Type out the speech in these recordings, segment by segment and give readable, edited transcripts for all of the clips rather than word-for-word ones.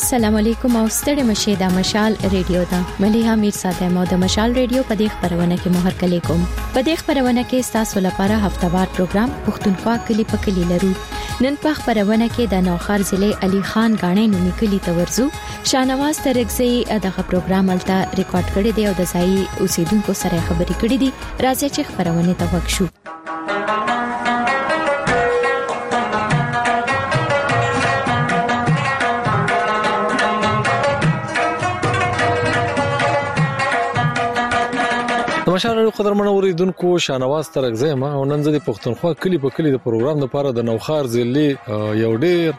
السلام علیکم او ستړي مشه د مشال ریډیو دا مليها میر ساده مو د مشال ریډیو په دې خبرونه کې مهر کلی کوم په دې خبرونه کې تاسو لپاره هفتوار پروګرام پښتونخوا کلی په کلی لرو نن په خبرونه کې د نوخار ضلع علي خان غاڼې نومي کلی ته ورزو شانواز ترګزي دغه پروګرام الته ریکارډ کړی دی او د ځای اوسیدونکو سره خبرې کړې دي راځي چې خبرونه ته وښو مشال قدرمن اوریدونکو شانواز ترګزي ما او نن زدي پښتونخوا کلی په کلی د پروګرام لپاره د نوخار ضلع یو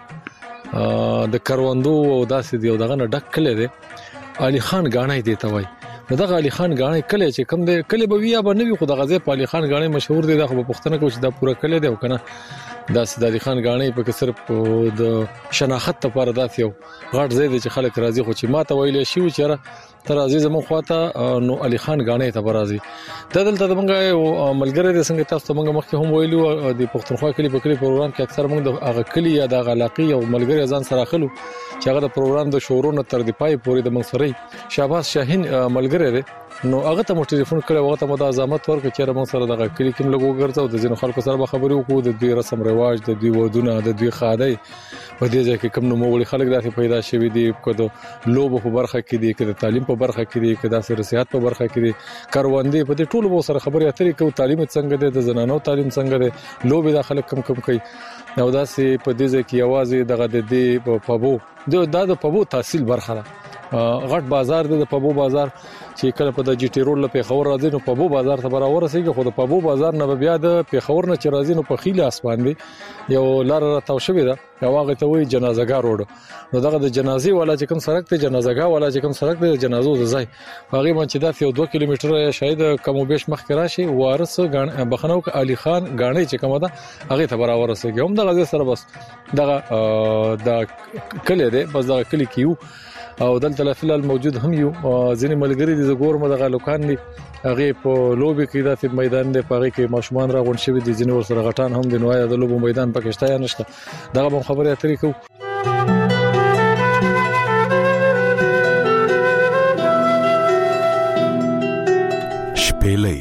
ډیر د کروندو او داسې دی او دغه نه ډک کلی دی علي خان غاڼې دی ته وای دغه علي خان غاڼې کلی چې کوم دی کلی به ویا به نوی خو دغه ځای په علي خان غاڼې مشهور دی د پښتنه کې چې دا پوره کلی دی او کنه دا علي خان غاڼې په کې صرف د شناخت لپاره داسې یو غټ ځای دی چې خلک راځي خو چې ماته ویلې شي چې تر عزیز مون خواته نو علي خان غاڼې ته برازي دلته موږ ملګری د څنګه تاسو موږ مخکې هم ویلو د پښتونخوا کلی په کلی پروګرام کې اکثر موږ د هغه کلی یا د علاقې او ملګری ځان سره خلو چې هغه د پروګرام د شورونو تر دی پای پورې د منصوري شهباز شاهین ملګری دی نو هغه ته مو ټلیفون کړو هغه ته مو د ازامت ورکړ چې موږ سره د کلی کې لګو ګرځاو د ځینو خلکو سره خبرې وکړو د دوی رسم رواج د دوی ودونه د دوی خادي په دې ځکه کوم نو مولي خلک داسې پیدا شوي دي کده لوب په برخه کې دي کده تعلیم په برخه کې دي کده سیاست په برخه کې دي کاروندې په دې ټولو مو سره خبرې اترې کوي تعلیم څنګه ده د زنانو تعلیم څنګه ده لوب د خلک کم کوي نو داسې په دې ځکه یوازې دغه د دې په پبو د پبو تحصیل برخه غټ بازار د پبو بازار چې کله په د جی ټی روډ له پیښور راځي نو پبو بازار ته برابر رسیږي خو د پبو بازار نه بیا د پیښور نه چې راځي نو په خیله اسمان دی یو لار راټاو شوی دا یو هغه ته وی جنازګا روډ نو دغه د جنازي والا چې کوم سړک ته جنازګا والا چې کوم سړک د جنازو ځای هغه من چې دا یو 2 کیلومتره شاید کم او بیش مخ راشي وارث بخنو علي خان غاڼې چې کومه ده هغه ته برابر رسیږي هم دغه سره بس دغه د کلی دی بس دغه کلی کیو او دلته فلال موجود هم یو ځینې ملګری دي زګور مدغه لوکان دي هغه په لوبي کې د میدان دی په هغه کې ماشومان راغون شوی دي ځینې ور سره غټان هم د نوای د لوبو میدان پکې شته یا نشته دغه به خبره اترې کو شپېلې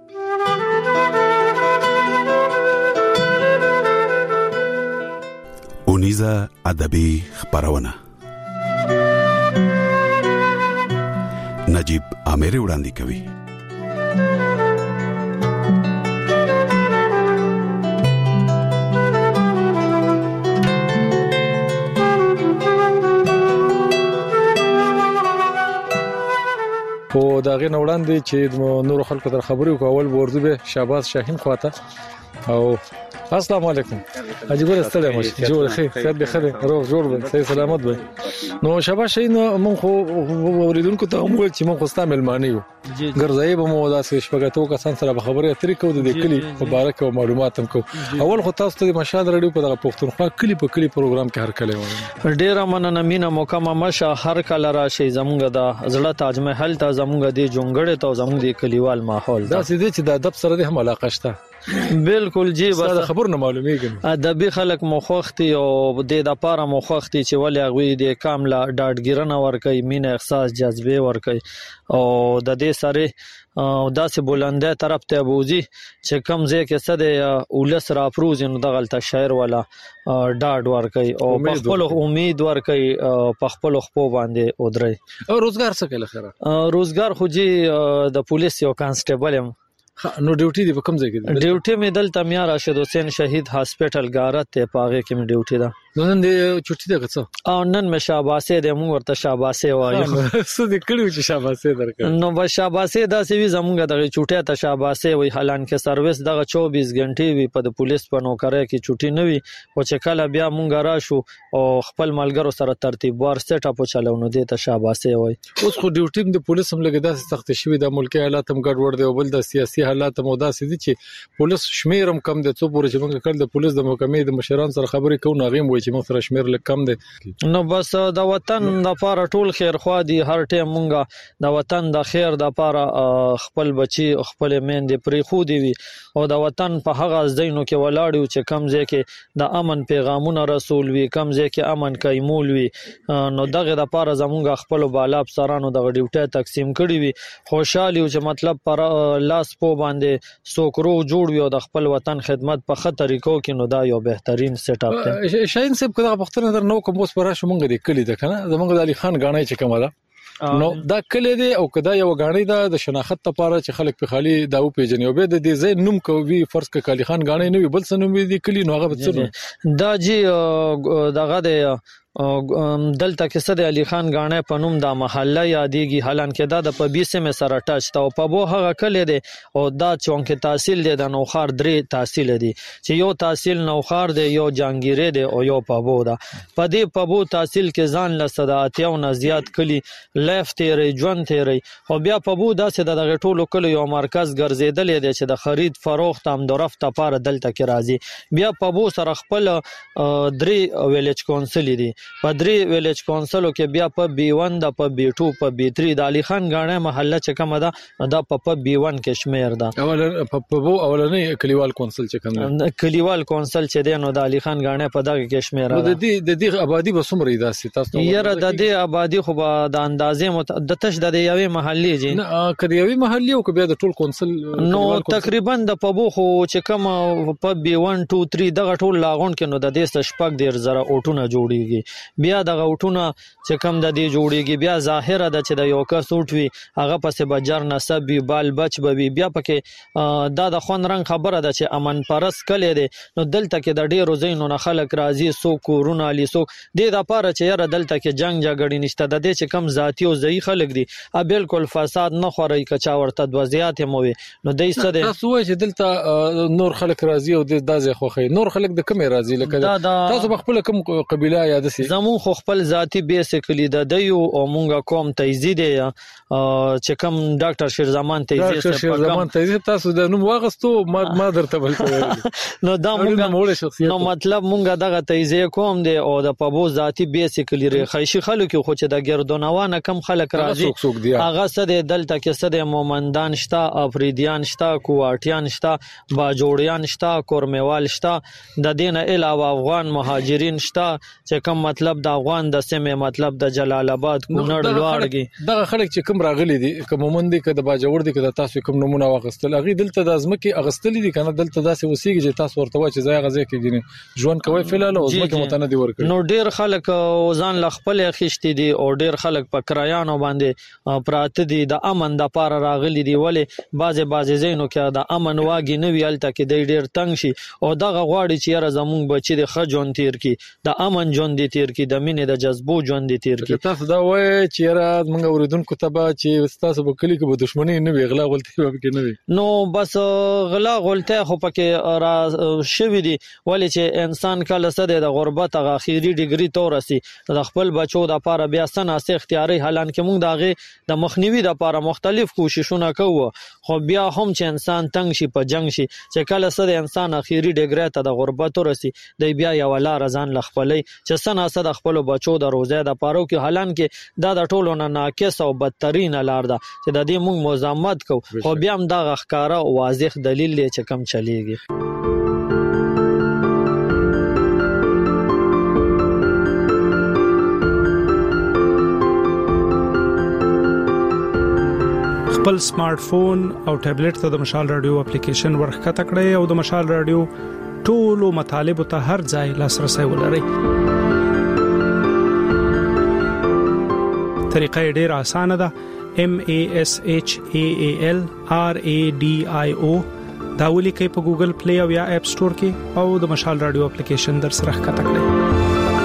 اونیزه ادبي خبرونه نجیب امیر وړاندې کوي په داغه وړاندې چې نور خلکو تر خبرې کول ورته به شهباز شاهین خواته او السلام علیکم عجیب ستړی مشه جوړ خیر خیر به خیر روغ جوړ به صحیح سلامت به نو شهباز شاهین مونږ خو اوریدونکو ته موږ چې مونږ خوستا ملمانه یو ګرځي به مو داسې شپږاتو کسان سره خبرې اترې کوو د کلی مبارک او معلومات هم کوو اول خو تاسو ته مشال رادیو په دغه پښتونخوا کلی په کلی پروګرام کې هر کله وایي ډیر مننه مینا مکمه مشه هر کله راشي زمونږ د زړه تاج محل ته زمونږ د جونګړې ته زمونږ د کلیوال ماحول دا سې چې د ادب سره هم علاقه شته بالکل جی بس خبر نه معلومیږي ادبي خلک مخوختي او د لپاره مخوختي چې ولې غوي د کامله ډاډګیرنه ور کوي مين احساس جذبه ور کوي او د دې سره داسې بلنده طرف ته بوزي چې کم ځای کې صد ولس را پروز نو د غلطه شاعر ولا ډاډ ور کوي او په خپل امید ور کوي په خپل خپو باندې ودري او روزګار څه کوي خیره روزګار خو جی د پولیس یو کانسټیبل هم نو ډیوټي دی په کوم ځای کې دی ډیوټي مې دلته میا راشد حسین شهید هاسپټل غارت ته پاغه کې مې ډیوټي ده نن دې چټي ده څه او نن مې شاباسه دې موږ ورته شاباسه وایو څه دې کړو چې شاباسه درکړ نو بس شاباسه دا سی زمونږ دغه چټه ته شاباسه وای حالان کې سرویس دغه 24 غنټې وي په پولیس په نوکرۍ کې چټي نه وي او چې کله بیا مونږ راشو او خپل ملګرو سره ترتیب وار سیټ اپ چلونو دې ته شاباسه وای اوس خو ډیوټي د پولیس هم لګیدا سخت شوی د ملکی حالات هم ګډوډ دی او بل د سیاسي حالات هم داسې دي چې پولیس شمیرم کم د څو پورې چې موږ کړل د پولیس د محکمې د مشران سره خبرې کوو ناغیم وای چې موږ سره شمیر لږ کم دی. نو بس د وطن د لپاره ټول خیر خوا دي، هر ټیم مونږه د وطن د خیر د لپاره خپل بچي خپل میندې پرې خو دی وي او د وطن په هغه ځایونو کې ولاړ یو چې کم ځای کې د امن پیغامونه رسول وي، کم ځای کې امن کایمول وي. نو دغه د لپاره زمونږ خپل بالا افسرانو د ډیوټي تقسیم کړی وي. خوشاله یو چې مطلب پر لاس په باندې سوکرو جوړ وي او د خپل وطن خدمت په خطر طریقو کې، نو دا یو بهترین سیټ اپ دی. شاهین صاحب کله پښتنه در نو کوم اوس پر راشه مونږ د کلی د کنه زمونږ د علي خان غاڼې چې کومه ده نو دا کلی دی او کدا یو غاڼې ده د شناخت لپاره چې خلک په خالي دا او پیژني او به د دې ځای نوم کوي فرض ک علي خان غاڼې نه وي بل څه نوم دی کلی نو هغه څه دا جی دغه د دلته کې صد علي خان غاڼې په نوم د محله یادېږي، حالانکه دا د پبیسه مې سره ټچ تا او په بو هغه کلی دی او دا چونکه تحصیل دی د نوخار درې تحصیل دی چې یو تحصیل نوخار دی، یو جانګيره دی او یو پبو دا. په دې پبو تحصیل کې ځان لسدا اتیاو نه زیات کلی لیف تیری ژوند تیری او بیا پبو داسې د غټولو کلی یو مرکز ګرځیدل دی چې د خرید فروخت هم درفت لپاره دلته کې راځي. بیا پبو سره خپل درې ویلیج کونسل دی، په درې ویلیج کونسلو کې بیا په B1 د په B2 په B3 د علي خان غاڼې محله چې کومه ده دا په B1 کې شمیر ده. په اولنې کلیوال کونسل چې کوم کلیوال کونسل چې دی نو د علي خان غاڼې په دغه کې شمیر ده. د دې آبادی به څومره داسې تاسو یره د دې آبادی خو به د اندازې د تش د یوې محلي جی نه کړي یوې محلي او بیا د ټول کونسل نو تقریبا د پبو خو چې کوم په B1 2 3 دغه ټول لاغون کې نو د دې شپږ ډیر زره اوټونه جوړیږي. بیا د غوټونه چې کم د دې جوړیږي بیا ظاهره ده چې د یو کس اوټوي هغه پسې بجر نسب وي بال بچ بوي بیا پکې دا د خون رنگ خبره ده چې امن پرس کلی دی. نو دلته کې د ډیرو ځایونو نه خلک راځي سو کورونه علي سو د لپاره چې یره دلته کې جنگ جګړې نشته د دې چې کم ذاتی او ځای خلک دي بالکل فساد نه خوري کچا ورته دوزيات موي. نو دای څه دی تاسو وایي چې دلته نور خلک راځي او د دازې خوخي نور خلک د کومه راځي لکه تاسو خپل کوم قبيله یاد سي زمون خو خپل ذاتی بیسیکلی د دیو او مونږه کوم تیزی دی چې کوم ډاکټر شیرزمان تیزی تاسو د نوم واغستو ما درته بل نو دا مونږه نو مطلب مونږه دغه تیزی کوم دی او د پبو ذاتی بیسیکلی خیشي خلک خو چې د ګردونوانه کم خلک راځي هغه سده دلته کې سده مومندان شته افریدیان شته کوواټیان شته باجوړیان شته کورمیوال شته د دینه علاوه افغان مهاجرین شته چې کم مطلب د افغان د سیمه مطلب د جلال آباد کونړ لوړګي دغه خلک چې کوم راغلي دي کوم مومند دي کده باجوړ دي کده تاسو کوم نمونه واغستل اغه دلته د ازمکه اغستل دي کنه دلته داسې وسیږي چې تاسو ورته وای چې ځای غزه کې ګینه ژوند کوي فلال او ازمکه متندي ورکړي. نو ډیر خلک ځان لخپل خشتي دي او ډیر خلک په کرایانو باندې پراته دي د امن د پاره راغلي دي ولې بازه زینو کې د امن واګي نه ویلته کې ډیر تنگ شي او دغه غواړي چې را زمون بچی د خجون تیر کی د امن جون دي تیر کی د مینې د جذبو ژوند دي تیر کی. تاسو دا وای چې را موږ اوریدونکو ته به چې تاسو په کلی کې به دښمنی نه وي غلا غلطي به کې نه وي نو بس غلا غلطه خو پکې را شوی دي ولې چې انسان کله سده د غربت غ اخیری ډیګری تورسي د خپل بچو د لپاره بیا سناسه اختیاري حالانکه موږ دغه د مخنیوي د لپاره مختلف کوششونه کوو خو بیا هم چې انسان تنگ شي په جنگ شي چې کله سده انسان اخیری ډیګری ته د غربت ورسي د بیا یو لار ځان لخپلې چې سناسه د خپل بچو د روزه د پاره کې حالانکه دا د ټولو نه ناقص او بدترین لار ده چې د دې موږ مزامت کو خو بیا هم دا ښکارا واضح دلیل دی چې کم چلیږي. خپل سمارټ فون او ټابلیټ ته د مشال رادیو اپلیکیشن ورخته کړئ او د مشال رادیو ټولو مطالب ته هر ځای لاسرسي ولرئ. طریقه ډیره اسانه ده. MASHAAL RADIO دا ولیکئ په ګوګل پلی او یا اپ سٹور کې او د مشال رادیو اپلیکیشن در سره ښکته کړئ.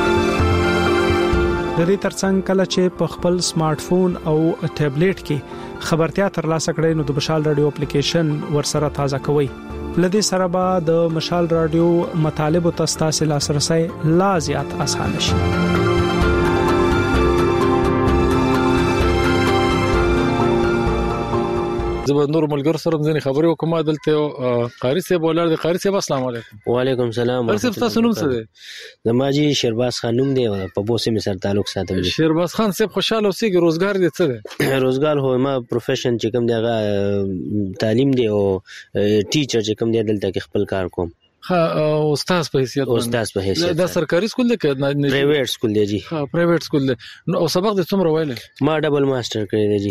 د دې ترڅنګ کله چې په خپل سمارټ فون او ټابلیټ کې خبرتیا ترلاسه کړئ نو د مشال رادیو اپلیکیشن ورسره تازه کوئ. لدې سره به د مشال رادیو مطالب او تاسو لاسرسي لا زیات اسانه شي. زبندور ملګر سره ځنې خبرې وکم دلته قاری صاحب ولر د قاری صاحب السلام علیکم. وعلیکم السلام. قاری صاحب تاسو نوم څه دی؟ زما جی شیرباز خان نوم دی او په بوسه می سره تعلق ساتم. شیرباز خان صاحب خوشاله اوسئ، روزګار دې څه دی؟ روزګار هو ما پروفیشن چې کوم دی هغه تعلیم دی او ټیچر چې کوم دی دلته کې خپل کار کوم. استاد په حیثیت دا سرکاري سکول دی که پرایویټ سکول دی جی؟ پرایویټ سکول دی. نو سبق د څومره ویلې؟ ما ډبل ماستر کړی دی جی.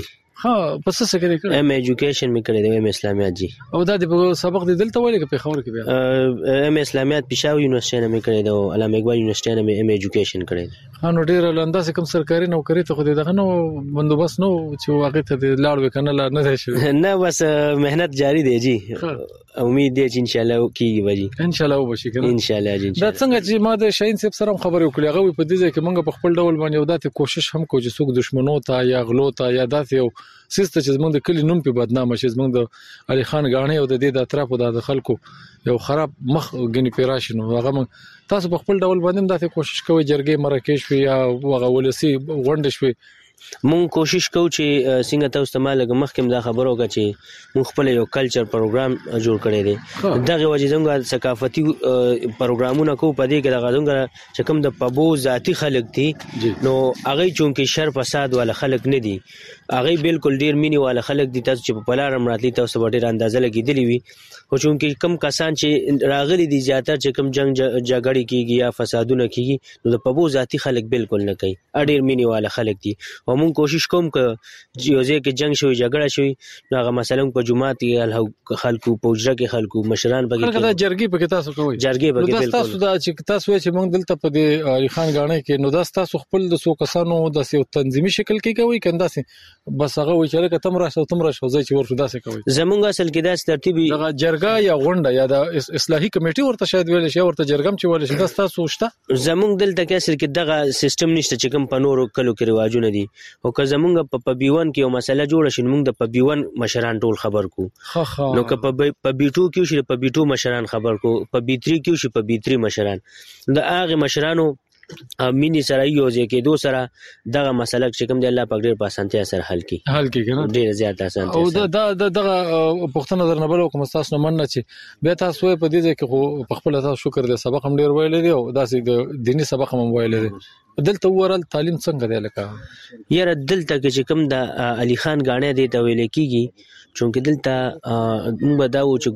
پس څه کړی؟ ایم ایجوکیشن می کړی دی، ایم اسلامیات جی. او دا د سبق د دلته ویلې که په خبر کې بیا؟ ایم اسلامیات پېښور یونیورسيټي نه می کړی دی او علامه اقبال یونیورسيټي نه می ایم ایجوکیشن کړی دی. نو ډیر لانداسه کوم سرکاري نوکری ته خو دغه نو بندوبست نو چې واقع ته لاړ وکنه لا نه شي. نه بس مهنت جاری دی جی. امید دی چې ان شاء الله کیږي وږي، ان شاء الله وبشي کنه ان شاء الله جی. دا څنګه چې ما د شاهین صاحب سره خبرې وکړې هغه په دې ځای کې موږ په خپل ډول باندې وداته کوشش هم کوو چې څوک دشمنو ته یا غلو ته یا داسې یو سیسته چې زموږ د کلی نوم په بدنامه شي، زموږ د علي خان غاڼې او د دې د اطرافو د خلکو یو خراب مخ غني پیراشنو هغه تاسو په خپل ډول باندې داسې کوشش کوئ جرګې مراکش وي یا هغه ولسی غونډه شوي. مونږ کوشش کوو چې څنګه تاسو ته مالګه مخکې دا خبرو وکړه چې مونږ خپل یو کلچر پروګرام جوړ کړی دی. دغه وجه زموږ ثقافتي پروګرامونه کوو په دې کې دغه زموږ چې کوم د پبو ذاتی خلک دي نو هغه چونکې شر فساد والا خلک نه دي، هغه بالکل ډیر مینی والا خلک دي. تاسو چې په پلارم راتلی تاسو به ډیر اندازه لګیدلی وي، خو چونکې کم کسان چې راغلي دي زیاتره چې کم جنگ جګړې کیږي یا فسادونه کیږي نو د پبو ذاتی خلک بالکل نه کوي، ډیر مینی والا خلک دي. او مونږ کوشش کوم ک یو ځای کې جنگ شوی جګړه شوی نو هغه مثلا په جمعات کې خلکو پوجره کې خلکو مشران پکې دا جرګې پکې تاسو کوي جرګې پکې بالکل تاسو دا چې تاسو چې مونږ دلته په دې علي خان غاڼې کې نو دا تاسو خپل د سو کسانو د یو تنظیمي شکل کې کوي کنده سي بس هغه وی چې لکه تم راشه ځای چې ورته داسې کوي. زمونږ اصل کې دا ترتیبي دا جرګه یا غونډه یا د اصلاحي کمیټي ورته شاید ویل شي ورته جرګم چې ویل شي دا تاسو شته. زمونږ دلته کې اصل کې دغه سیستم نشته چې کوم په نورو کلو کې رواجونه دي. او که زمونږ په پبیون کې یو مسله جوړه شي موږ د پبیون مشران ټول خبر کو نو که په بیټو کې شي په بیټو مشران خبر کو، په بیتری کې شي په بیتری مشران د هغه مشرانو مینی سره یو ځکه دو سره دغه مسله چې کوم دی الله پاک ډیر په اسانتیا سره حل کی کنه ډیر زیات اسانتیا. او دا دغه پښتنه نظر نه بل کوم تاسو نه مننه چې به تاسو په دې ځکه خو په خپل تاسو شکر دې سبق هم ډیر ویل دي او داسې د دینی سبق هم ویل دي. دلته ورل تعلیم څنګه دی لکه یاره دلته کې چې کوم د علي خان غاڼې دی ته ویل کیږي چونکه دلته موږ دا و چې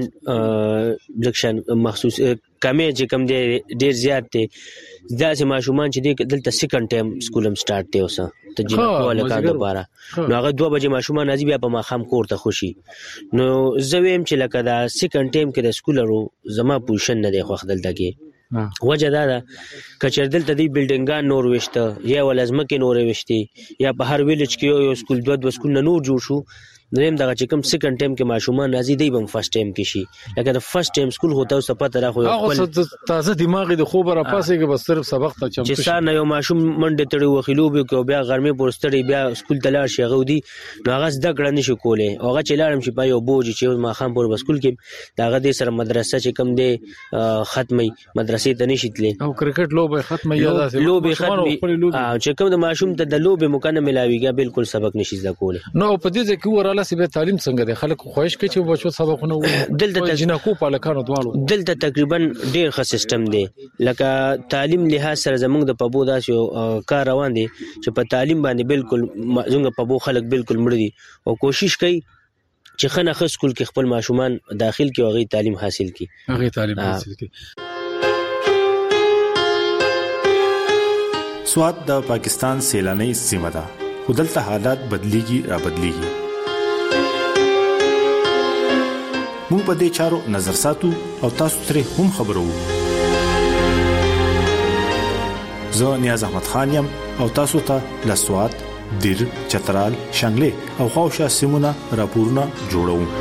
ګورنمنت الیکشن مخصوص کمې چې کوم دی ډیر زیات دی دا چې ماشومان چې دی دلته سیکنډ ټایم سکول هم سٹارټ دی اوسه ته جنکو ولکان لپاره نو هغه 2 بجې ماشومان راځي بیا په ماخام کور ته خوشي نو زه ویم چې لکه دا سیکنډ ټایم کې د سکولرو زما پوزیشن نه دی خو دلته کې وجه دا ده کچر دلته دی بلډینګان نور وشته یا ولازمکه نور وشتي یا په هر ویلج کې یو سکول 2 سکول نه نور جوړ شو نو هم دا چې کوم سیکنډ ټایم کې ماشومان راځي دی بم فرست ټایم کې شي لکه د فرست ټایم سکول هوته او سپته را خو خپل تازه دماغ د خوب را پاسه کې بس صرف سبق ته چمتو چې سار نه یو ماشوم منډه تړي وخلو به کو بیا غرمه پورستړي بیا سکول تلار شي غو دی نو هغه زده کړه نشي کوله هغه چې لاړم شي په یو بوج چې ما خام پور سکول کې داغه د سره مدرسه چې کوم دی ختمي مدرسې ته نشي تللی او کرکټ لوبه ختمي یا داسې لوبه ختمي چې کوم د ماشوم ته د لوبه مکنه ملاويږي بالکل سبق نشي زده کوله نو په دې ځکه وراله سي به تعلیم څنګه د خلکو خوښ کې چې بچو سبقونه دلته جنکو پالکانو دوالو دلته تقریبا ډیر ښه سیستم دی لکه تعلیم لحاظ سره زموږ د پبو داسې کار روان دي چې په تعلیم باندې بالکل زموږ پبو خلک بالکل مړ دي او کوشش کوي چې خنه خ سکول کې خپل ماشومان داخل کې او غي تعلیم حاصل کړي هغه تعلیم حاصل کړي. سواد د پاکستان سیلاني سیمه ده خو دلته حالات بدليږي را بدليږي مونږ په دې چارو نظر ساتو او تاسو ترې هم خبرو. زه نیاز احمد خان یم او تاسو ته لسوات دیر چترال شانګله او خوشا سیمونه راپورونه جوړوم.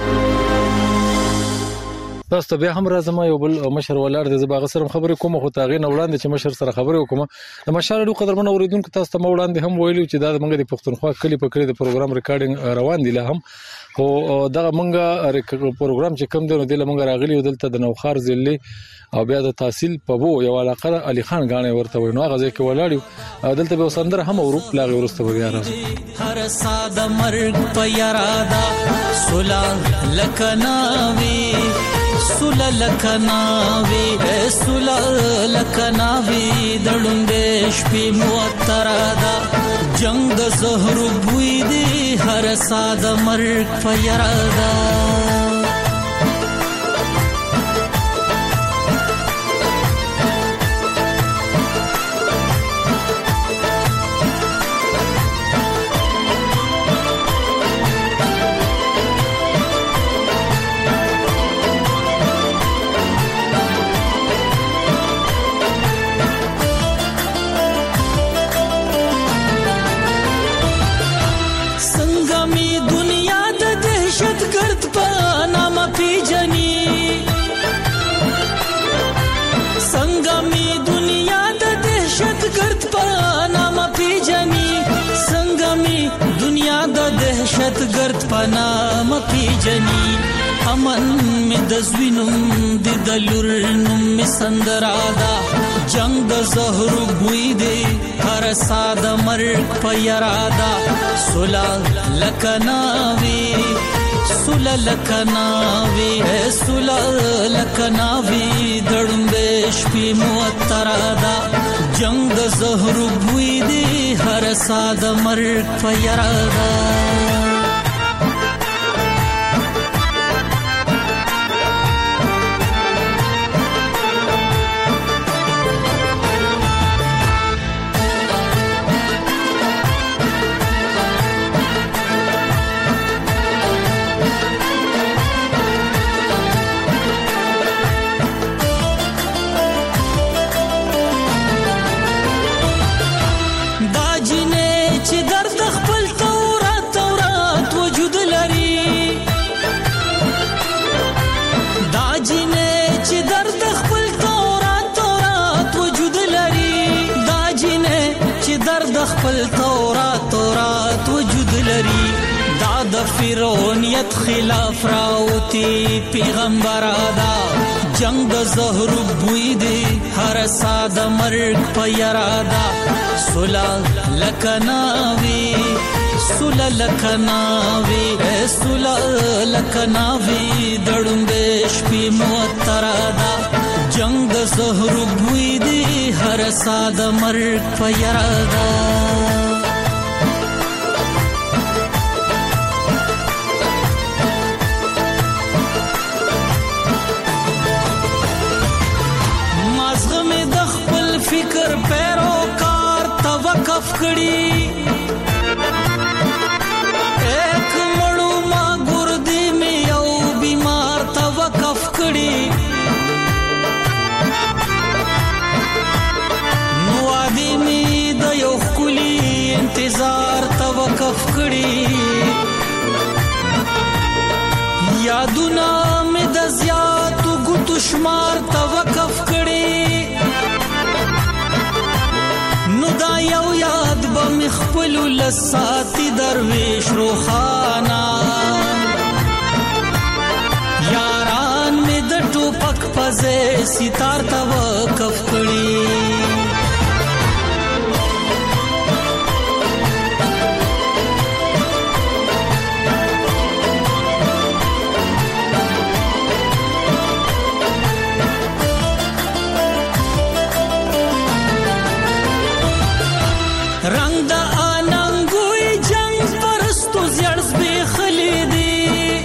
تاسو بیا هم راځم یو بل مشر ولر د زباغ سره خبرې کوم خو تاغې نه وړاندې چې مشر سره خبرې وکم د مشر له قدرمن اوریدونکو تاسو ته وړاندې هم ویلو چې دا موږ د پښتونخوا کلی په کلی د پروګرام ریکارډینګ روان دي له هم خو دغه مونږه پروګرام چې کوم دی نو د مونږ راغلی دلته د نوخار ضلع او بیا د تحصیل په بو یو علاقه علي خان غاڼه ورته وي نو هغه ځکه ولاړ دلته به سندره هم اورو لاغه ورسته بیا راځي هر ساده مرګ په یارادا سولا لکناوي سولا لکناوي سولا لکناوي دړندې شپې موترادا جنگ د زهر بوی دی هر ساده مرګ په یارادا دهشت گرد پنام پیجنی امن می دزوینم دی دلورنم می سندرادا جنگ د زهر بوی دی هر ساده مرګ پیرادا سولا لکناوی سولا لکناوی سولا لکناوی دړمبې شپې موترادا جنگ د زهر بوی دی هر ساده مرګ پیرادا تورات وجود لري دا د فرعونیت خلاف راوتی پیغمبر ادا جنگ د زهر بوی دی هر ساده مرګ پیرادا سولا لکناوی سولا لکناوی سولا لکناوی دړمبې شپې موترادا جنگ د زهر بوی دی هر ساده مرګ پیرادا فکر پیروکار توقف کړي ایک مړو ما ګردي می یو بیمار توقف کړي نو ادي می د یو خولي انتظار توقف کړي یادونه می د زیاتو ګوتو شمار توقف کړي دا یو یاد به مخبل لساتی درویش روخانا یاران می د ټوپک پزې ستار توقف کړي رنگ دا آنانگوی جنگ پرستو زیرز بی خلیدی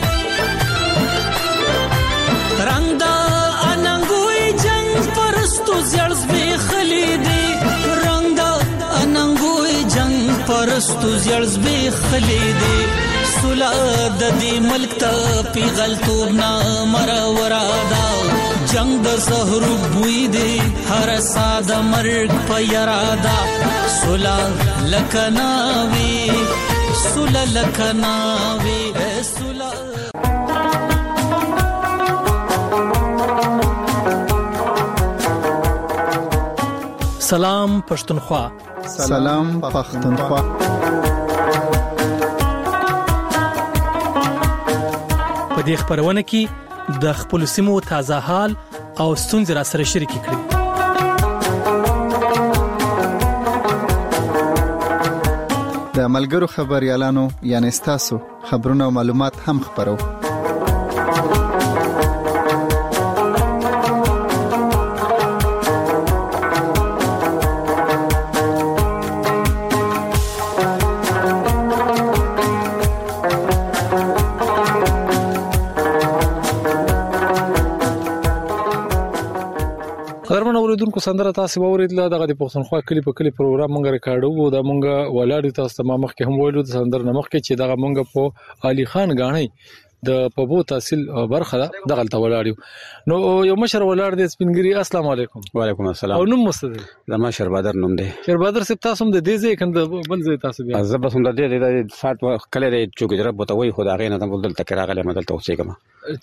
رنگ دا آنانگوی جنگ پرستو زیرز بی خلیدی رنگ دا آنانگوی جنگ پرستو زیرز بی خلیدی سولا د دې ملک ته پیغلتوب نه مرورادا جنگ د زهر بوی دی هر ساده مرګ پیرادا سولا لکناوی سولا لکناوی سولا سلام پښتونخوا سلام پښتونخوا په دې خبرونه کې د خپل سیمو تازه حال او ستونزې را سره شریک کړي. د ملګرو خبريالانو یعنی ستاسو خبرونه او معلومات هم خبرو. قدرمن اوریدونکو سندره تاسو ووریدل دغه د پښتونخوا کلی په کلی پروګرام مونږ ریکارډو دا مونږ ولاړ تاسو ته مخکې هم ویلو د سندره نمخکې چې دغه مونږ په علي خان غاڼي د پبو تحصیل برخه دغه ته ولاړو. نو یو مشر ولاړ د سپینګری. السلام علیکم. وعلیکم السلام. او نوم مستد زما شربادر نوم دی. شربادر سپ تاسو د دې ځای کنده بل ځای تاسو بیا زب سم د دې سات کله د چوکیدره بوتوي خدای غینه د بل تل راغله مدل ته اوسېګم.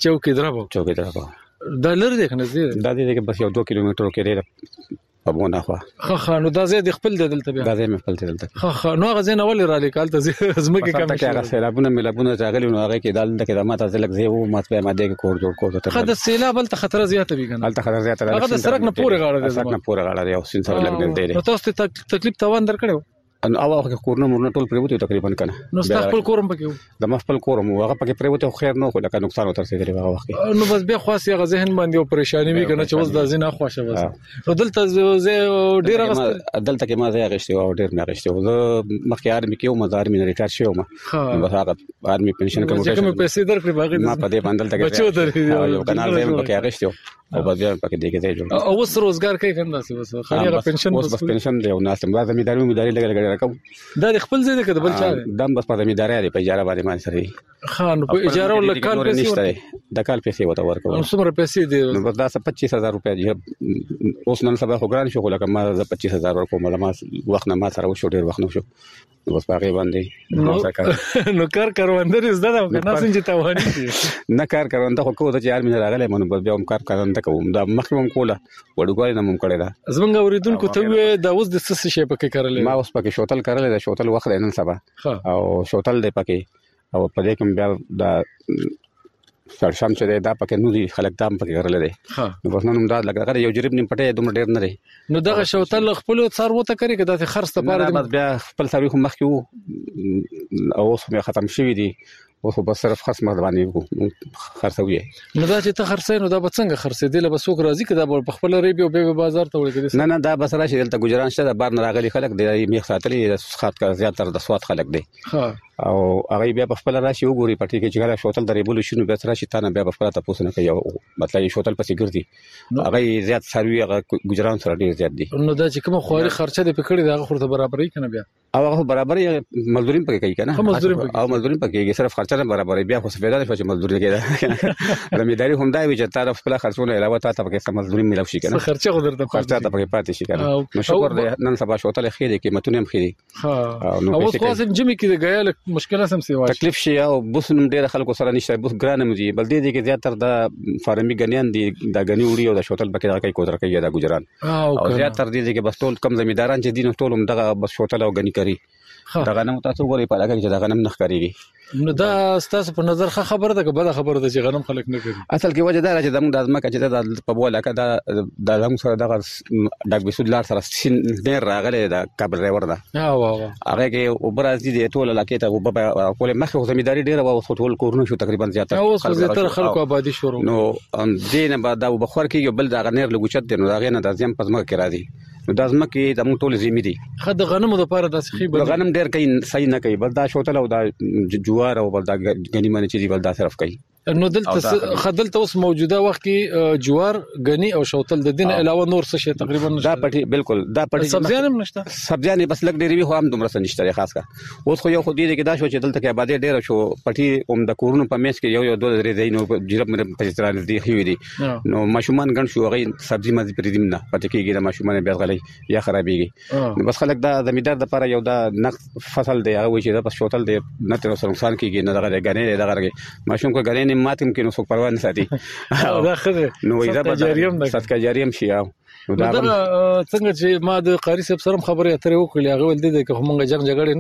چوکیدره دا لر دی کنه زی دا دی کې بس یو 2 کیلومتر کې لري په مونږه خو خو نو دا زی د خپل دلته بیا دا زی خپل دلته خو نو غزين اول را لیکال ته زمکه کم شي هغه سیلابونه ملابونه ځاغلي نو هغه کې دال د خدمات ځلک زی وو مات په ماده کې کور جوړ کوته خو د سیلاب بل ته خطر زیاته وی کنه الته خطر زیاته هغه د سرک نه پوره غاړه دی سرک نه پوره غاړه دی او سین سره لګ دی نو تاسو ته تکلیف توان درکړو ان او هغه کورونه مورنه ټول پریوته تقریبا کنه نو خپل کورم پکې د خپل کورم هغه پکې پریوته خیر نه خو لکه نقصان وتر سي دی هغه وخت نو بس به خاصه هغه ذهن باندې او پریشانی وی کنه چې وز د ځینه خوښه وځه نو دلته زه ډیر غست دلته کې ما زه غشتي او ډیر نه غشتي او مخکې ارمي کې او مزار مې ریټایر شوم بس هغه ارمي پنشن کوم چې پیسې درکړي باغې ما په دې باندې تل بچو درې یو کنال زم پکې غشتي او بس بیا پکې دې کې ځای جوړ او اوس روزګار کوي کنه څه خالي هغه پنشن بس پنشن دی او ناس ما زمینداری لګل راکم دا خپل ځای کې بل چا دم بس په زمینداری دی په اجاره باندې ما سره خان په اجاره ول کال پیسې د کال پیسې وته ورکو څومره پیسې دی نو بس دا 25000 روپیا دی اوس نن سبا خو ګران شو لکه ما 25000 ورکو ما وخت نه ما سره وشو ډیر وخت نو شو بس باغې باندې نو کار کاروندر زده دا نه څنګه توانی دي نه کار کارونده خو کوته چې ارمنه راغله مونږ بس بیا هم کار کارونده کوم دا مخکوم کوله وړوګای نه مونږ کړی دا زمونږ اوریدونکو ته دا اوس د څه شي پکې کړل ما اوس پکې شوتل کړل دا شوتل وخت نن سبا او شوتل دی پکې او په دې کوم بیا دا سرشم چې دا پکې نو دي خلک دام پکې کړل دي نو بس نن دا لګره یو جریب نیم پټه دومره ډیر نه دی نو دغه شوتل خپل څارو ته کوي کدا ته خرڅ ته پاره بیا خپل تاریخ مخکې وو او اوس هم ختم شوی دی او خو بس صرف خصم باندې خرڅوي نو دا چې ته خرڅې نو دا به څنګه خرڅې دی له بسوک راځي کدا په خپل ریبي او به بازار ته وړي نه دا بس راشي دلته ګجران شته بار نه راغلي خلک دی میخ ساتلي د خاط کا زیاتره د سواد خلک دی او هغه بیا په خپل راشي وګوري پټي کې چې غلا شوتل درې بول شنو به راشي تانه بیا په خپل تاسو نه کوي مطلب شوتل پسې ګرځي هغه زیات سروي هغه ګجران سره ډیر زیات دي نو دا چې کوم خواري خرچه دی پکړي دا خورته برابرې کنه بیا او هغه برابرې مزدوري پکې کوي کنه او مزدوري پکې صرف خرچه نه برابرې بیا خو سفیدا نه چې مزدوري کوي زمینداری هم دا وی چې طرف خپل خرچونه علاوه ته پکې سم مزدوري ملو شي کنه خرچه خو درته خرچه ته پکې پاتې شي کنه نو شکر دې نن سبا شوتل خېده قیمتونه هم خېدي او اوس خاصم جمی کې د غیال مشکله سم سی تکلیف شي او بوس نم ډیر خلکو سره نشته بوس ګرانه مزي بل دې کې زیاتره د فارمي غنیان دي د غنی وړي او د شوتل پکې راکې کوتر کوي د ګجران او زیاتره دې کې بس ټول کم زمینداران چې دین ټول هم دغه بس شوتل او غنی کوي دا غنم تاسو غوړي په لګي چې دا غنم نخ کوي نو دا ستاسو په نظر ښه خبره ده که بده خبره ده چې غنم خلک نه کوي اصل کې وجه دا چې زموږ د ازمکه چې د په بوله کې دا زموږ سره دغه ډاک بسود لار سره سین ډیر راغلی دا کابل ریور ده هغه کې وبراز دي ټول علاقې ته وبکول مخه زمینداری ډیر او ټول کورونه شو تقریبا زیاته او زیاتره خلکو آبادی شروع نو دینه بعد دا بخور کې بل دا غنیر لګوچت دي نو دا غنه د ځم پزما کې راځي نو د ازمکه د موږ ټول زمي دي خد غنمو د پاره د سخي بل غنم ډیر کوي صحیح نه کوي بل دا شوتل او دا جوار او بل دا غنی معنی چې بل دا صرف کوي نو دلته خدلته اوس موجوده وخت کې جوار غنی او شوتل د دین علاوه نور څه شي تقریبا دا پټي بالکل دا پټي سبزیان هم نشته سبزیان بس لګ ډیری خو هم دومره نشته خاص کا اوس خو یو خو دې کې دا شو چې دلته کې آبادی ډیر شو پټي هم د کورونو په میس کې یو دوه درې دینو جرب مې په ستران دي خو دي نو ماشومان ګڼ شو غي سبزی مزي پرې دیم نه پټي کېږي د ماشومان بیا غلي یا خرابېږي بس خلک دا زمیندار د لپاره یو دا نقد فصل دی هغه چې دا بس شوتل دی نه تر سره نقصان کېږي نه دغه غنی دغه ماشوم کو غنی نه ماتم کې نو پروا نه ساتي دا خره نو دا صدقه جاریه شي نو دا څنګه چې ما د قاری صاحب سره خبرې اترې وکړې هغه ول دي چې موږ جنگ جګړه نه کوو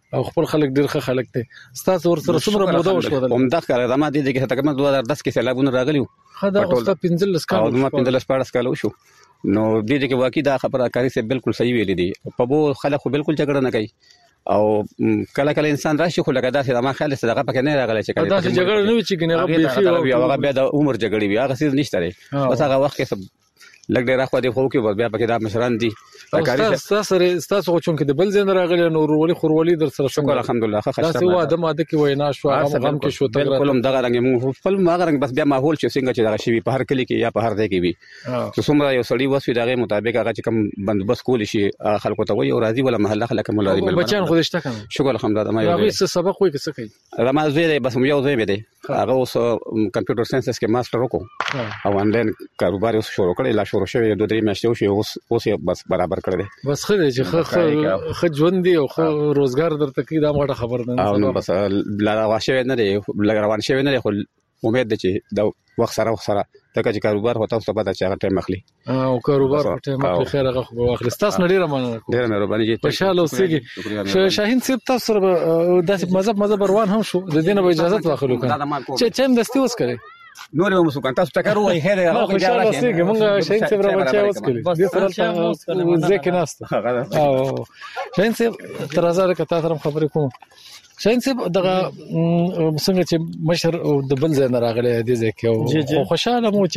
او خپل خلک ډیر ښه خلک دي. ستاسو ورسره څومره موده وشو؟ همدا کار د ما دي چې تقریبا 2010 کې سیلابونه راغلي وو. خدا اوسه 15 کال او ما 15 کال وشو. نو دې کې واقعي دا خبره کاری سه بالکل صحیح ویلې دي. په بو خلک خو بالکل جګړه نه کوي او کله انسان راشي خو لکه دا ما خیال سره پکې نه راغلی چې دا جګړه نه وي چې ګنه بيخي هغه بیا د عمر جګړې بیا هغه څه نشته لري. بس هغه وخت کې لګ ډیر اخو دی خو کې بیا پکې دا مشران دي. تاسو چون کې د بل زین راغلی نو خورولي در سره شکر الحمدلله ښه خسته. تاسو واده ماده کې وینا شو هغه غم کې شو ته کولم دغه رنګ مو خپل ما رنګ بس بیا ماحول چې څنګه چې دغه شی په هر کلی کې یا په هر ځای کې وي چې څومره یو سړی وسوي دغه مطابق هغه چې کوم بندوبست کول شي خلکو ته وي او راضي ولا محله خلک مولاري بچان خو دشته کنه. شکر الحمدلله ما یو سبق وي څه کوي ما زوی بس یو زوی به دی هغه اوس کمپیوټر ساينس کې ماستر وکړو او انلاین کاروبار اوس شروع کړی. لا شروع شوی 2-3 میاشتې وشي اوس بس برابر کړی. بس خو دې چې خو ژوند دی او خو روزګار درته کې دا ماته خبر نه او نو بس لا واشه نه دی روان شوی نه دی خو امید ده چې دا وخت سره تکه چې کاروبار هوتا اوس په دا چې هغه ټیم اخلي او کاروبار په ټیم اخلي. خیر هغه خو واخلي. تاسو نه ډیره مننه. ډیره مهرباني جی. خوشاله اوسئ. شاهین صاحب تاسو سره داسې مذهب روان هم شو د دینه به اجازه واخلو کنه چې چم دستي اوس کړي نور یو مسو کنه تاسو ټکر وای خیر هغه خوشاله اوسئ. موږ شاهین صاحب را بچا اوس کړي دې سره ځکه ناست او شاهین صاحب تر هزار کته سره خبرې کوم. شاهین صاحب دغه څنګه چې مشر د بل ځای نه راغلی دی ځکه او خوشاله مو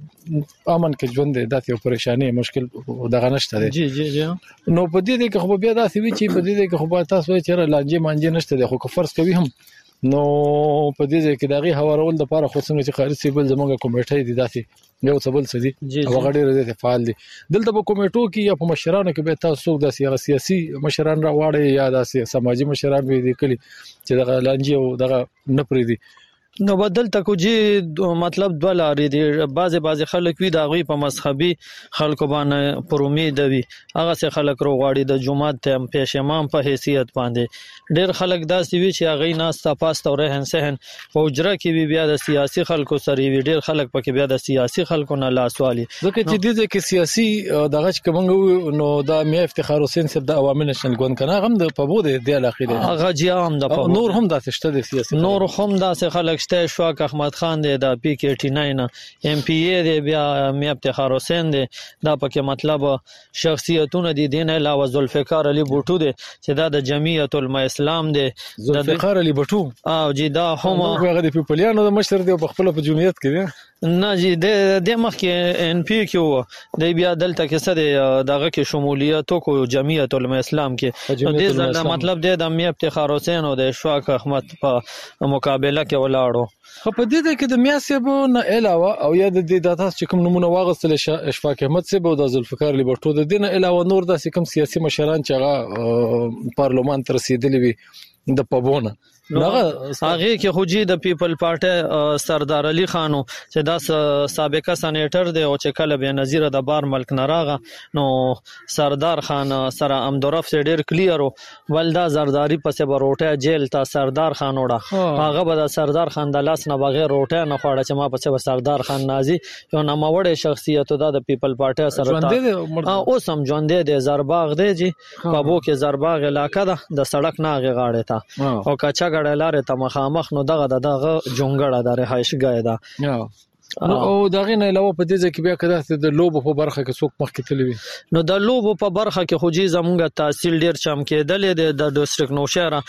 چیرې امن کې ژوند دی داسې یو پریشانی مشکل دغه نشته دی. جی نو په دې کې خو بیا داسې وی چې په دې کې خو تاسو چیرې لانجه مانجه نشته دی خو فرض کوي هم نو په دې ځای کې دغه هوارول د لپاره خو څنګه چې خارجي سیبل زموږه کمیټه دي داسې یو څه بل څه دي او غړي رده فعال دي دلته په کمیټو کې یا په مشرانو کې به تاسو د سیاسي مشران را واړی یا د سماجی مشران وي دي کلی چې دغه لانجه او دغه نپری دي. نو بدل تکو جی مطلب دوه لارې دي. بعضی خلک وي دا غوي په مذهبي خلکو باندې پر امید وي هغه څه خلک روغاړي د جمعات ته پیش امام په حیثیت باندې. ډېر خلک داسې وي چې هغه ناستا پاسته او رهن سهن په اجره کې وي بیا د سیاسي خلکو سره وي. ډېر خلک پکې بیا د سیاسي خلکو نه لاسوالي ځکه چې د دې کې سیاسي دغه چې کومه نو دا میا افتخار حسین صاحب د عوامي نشن ګوند کنه هم د پبو د علاقې دي هغه جی هم د نور هم داسې شته د سیاسي نور هم داسې خلک شته. شواک احمد خان دی د پی کې 89 ایم پی ای دی بیا میا افتخار حسین دی دا پکې مطلب شخصیتونه دي. دین علاوه ذوالفقار علی بوټو دی چې دا د جمعیت العلماء اسلام دی. ذوالفقار علی بوټو او جی دا هم هغه د پیپلیانو د مشر دی په خپل په جمعیت کې دی نه جی د مخ کې ان پی کې دی بیا دلته کې سره دغه کې شمولیت کو جمعیت العلماء اسلام کې د دې مطلب دی د میا افتخار حسین او د شواک احمد په مقابله کې ولاړو. خو په دې کې د میاسبو نه علاوه او یا د دې داتا چې کوم نمونه واغستل اشفاق احمد صاحب او د ذوالفقار علی بوټو د دین علاوه نور داسې کوم سیاسي مشران چې هغه پارلمان ته رسیدلی وي د پبونه هغه کې خو جی د پیپل پارټي سردار علي خانو چې دا سابقه سېنیټر دی او چې کله به نظیر د بار ملک نراغه نو سردار خان سره امدورف ډیر کلیر ولدا زرداری پسې بروټه جیل تا سردار خان وړه هغه به د سردار خان د لاس نه بغیر روټه نه خوړه چې ما پسې سردار خان نازي یو ناموړې شخصیت د پیپل پارټي سره اوس هم ژوند دی زرباغ دی جی بابو کې زرباغ علاقہ ده د سړک ناغه غاړه تا او کچا لارې ته مخامخ نو دغه جونګړه د رهایشګاه ده او دغه نه علاوه په دې کې بیا کده د لوبو په برخه کې څوک مخ کې تلوي نو د لوبو په برخه کې خو جی زمونږ تحصیل ډیر چم کېدل د ډیسټریکټ نوشهره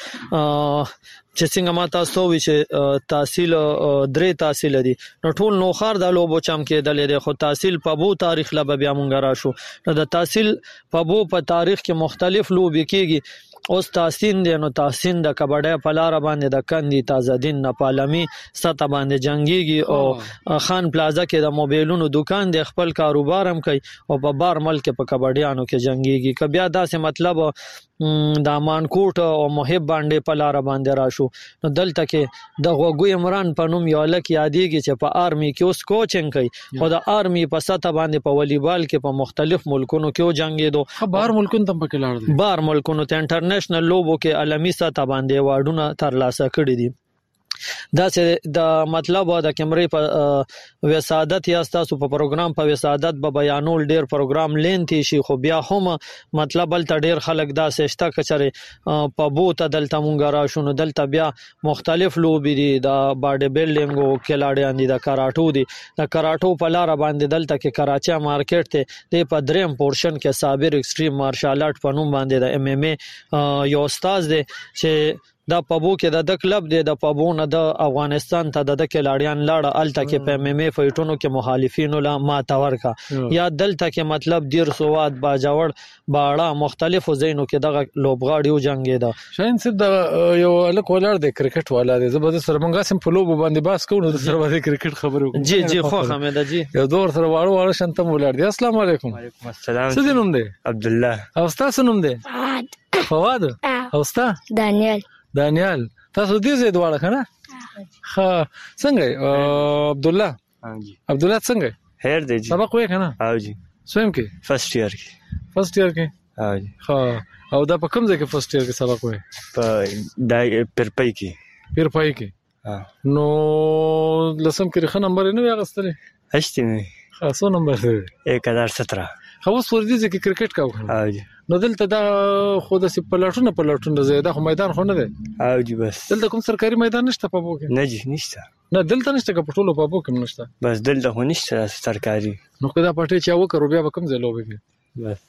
چې څنګه ما تاسو وی چې تحصیل درې تحصیل دي نو ټول نوخار د لوبو چم کېدل دي خو تحصیل په بو تاریخ لا بیا مونږ راشو نو د تحصیل په بو په تاریخ کې مختلف لوبي کېږي. اوس تحسین دی نو تحسین د کبډه په لار باندې د کندي تازه دین نه پالمي ستا باندې جنگيږي او خان پلازا کې د موبایلونو دکان دی خپل کاروبار هم کوي او په بار ملک په کبډیانو کې جنگيږي کبیا داسې مطلب د مانکوټ او محب باندې په لار باندې راشو نو دلته کې د غوګو عمران په نوم یو لک یادېږي چې په آرمي کې اوس کوچنګ کوي خو د آرمي په ستا باندې په والیبال کې په مختلف ملکونو کې جنگېدو بار ملکونو ته پکې لاړ دي بار ملکونو ته انټرنیشنل لوبو کې عالمي سطح باندې واډونه ترلاسه کړي دي. دا چې د مطلب د کیمرې په وسادت یا تاسو په پروګرام په وسادت به بیانول ډیر پروګرام لینتی شي خو بیا هم مطلب ال ډیر خلک دا سشته کچره په بوت دلته مونږ را شنو دلته بیا مختلف لوبي دي د باډي بیلډینګ او کلاډیان دي د کراټو دي د کراټو په لار باندې دلته کې کراچا مارکیټ ته د پدریم پورشن کې صابر ایکستریم مارشال آرټ په نوم باندې د ام ام ای یو استاد دی چې دا پبو کې د کلب دی د پبو نه د افغانستان ته د کلاډیان لاړه الته کې په ام ام ای فایټونو کې مخالفینو لا ماتور کا یا دلته کې مطلب دیر سواد باجوړ باړه مختلفو زینو کې دغه لوبغاړیو جنگي دا شاین صاحب د یو الک ولر د کرکټ والا دی زبردست سره مونږه سم په لوب باندې باس کوو د سره باندې کرکټ خبرو جی خو حمید جی یو دور سره واړو شنتم ولر دی السلام علیکم وعلیکم السلام څه نوم دی عبد الله او تاسو نوم دی فواد او تاسو دانیال تاسو دې زید واړه کنه ها څنګه عبد الله جی عبد الله څنګه خیر دی جی سبق وې کنه او جی سویم کې فرست ایئر کې او جی ها او دا په کوم ځای کې فرست ایئر کې سبق وې په دای پرپای کې نو لسم کې خه نمبر نه غستلې هشته نه خاصو نمبر 1017 خو سور دي چې کرکټ کاو او جی نو دلته دا خود سي پلاټونه زیاده خو میدان خو نه دی او جی بس دلته کوم سرکاري میدان نشته په بو کې نه جی نشته نه دلته نشته که پټولو په بو کې نشته بس دلته خو نشته سرکاري نو کدا پټه چا وکړو بیا به کوم ځای لوبي کې بس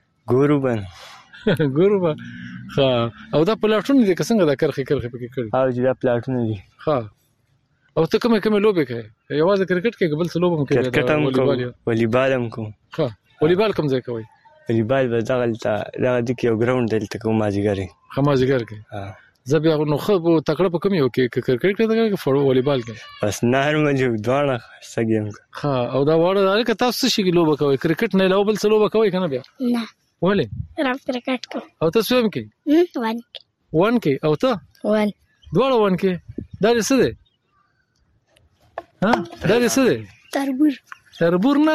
ګورو به ها او دا پلاټونه دي که څنګه دا کرخي پکې کړی او جی دا پلاټونه دي ها او ته کومه لوبي کوي یوازې کرکټ کې قبل سلوبم کوي کرکټ هم کوي والیبال هم کوي ها والیبال کوم ځای کوي والیبال به دغه د یو ګراوند دلته کوم مازیګری خمازیګر کې زبیا نو خو تکړه په کوم یو کې کرکټ کې دا فوټبال والیبال کې بس نارمل یو دوانه سګیم ها او دا وړه که تاسو شي لوبه کوي کرکټ نه لوبل سلوبه کوي کنه بیا نه ولې رام کرکټ کو او تاسو هم کې وان کې او ته وان دوړ وان کې دا څه دی ها دا څه دی تربور نه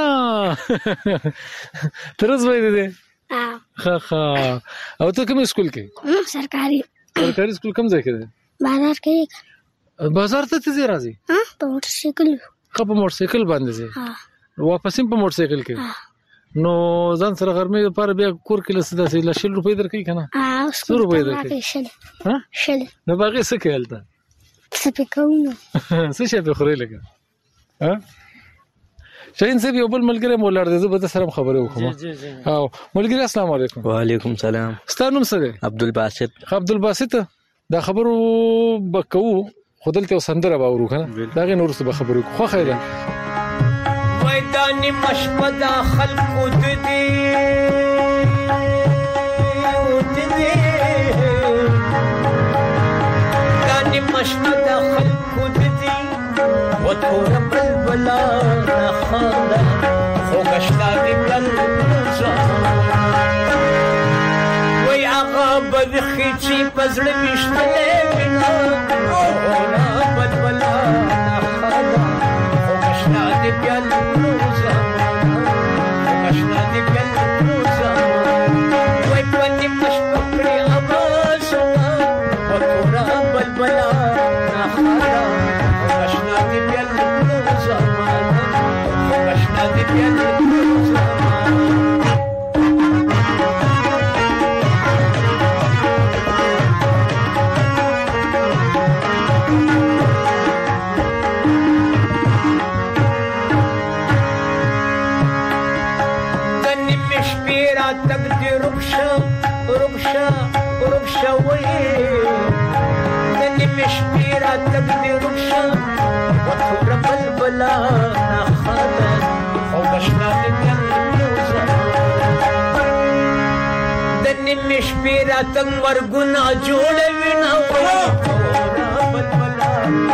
ترز وای دي ها او ته کوم سکول کې سرکاري سکول کوم ځای کې دی بازار کې بازار ته ته راځي په موټر سایکل په موټر سایکل باندې ځي واپس په موټر سایکل کې نو ځان سره غرمې لپاره بیا کور کې لسه د 100 روپۍ درکې کنه 100 روپۍ درکې ها شل نو باغې څه کېلته څه پکونه څه شي به خوري لګا ها شاین صاحب یو بل ملګری مولار دی زه به سره خبرې وکم او ملګری السلام علیکم وعلیکم السلام ستاسو نوم څه دی عبدالباسط دا خبرو بکو خودلته سندره باورو کنه دا غي نور څه به خبرې خو خیره وای دانی مشپدا خلقو ددی دانی مشپدا خلقو ددی وتور بلبلا نخاله خوگشتا دی بلبلا وی آقا بدخی چی پزر میشتله وینا اونا بلبلا نخاله خوگشتا دی بلبلا خوگشتا دی بلبلا وی پنی مشپکری آبازونا وتورا بلبلا نخاله خوگشتا دی بلبلا مشپیرا تنگ مرگونا جوڑ وینا وینا بلبلا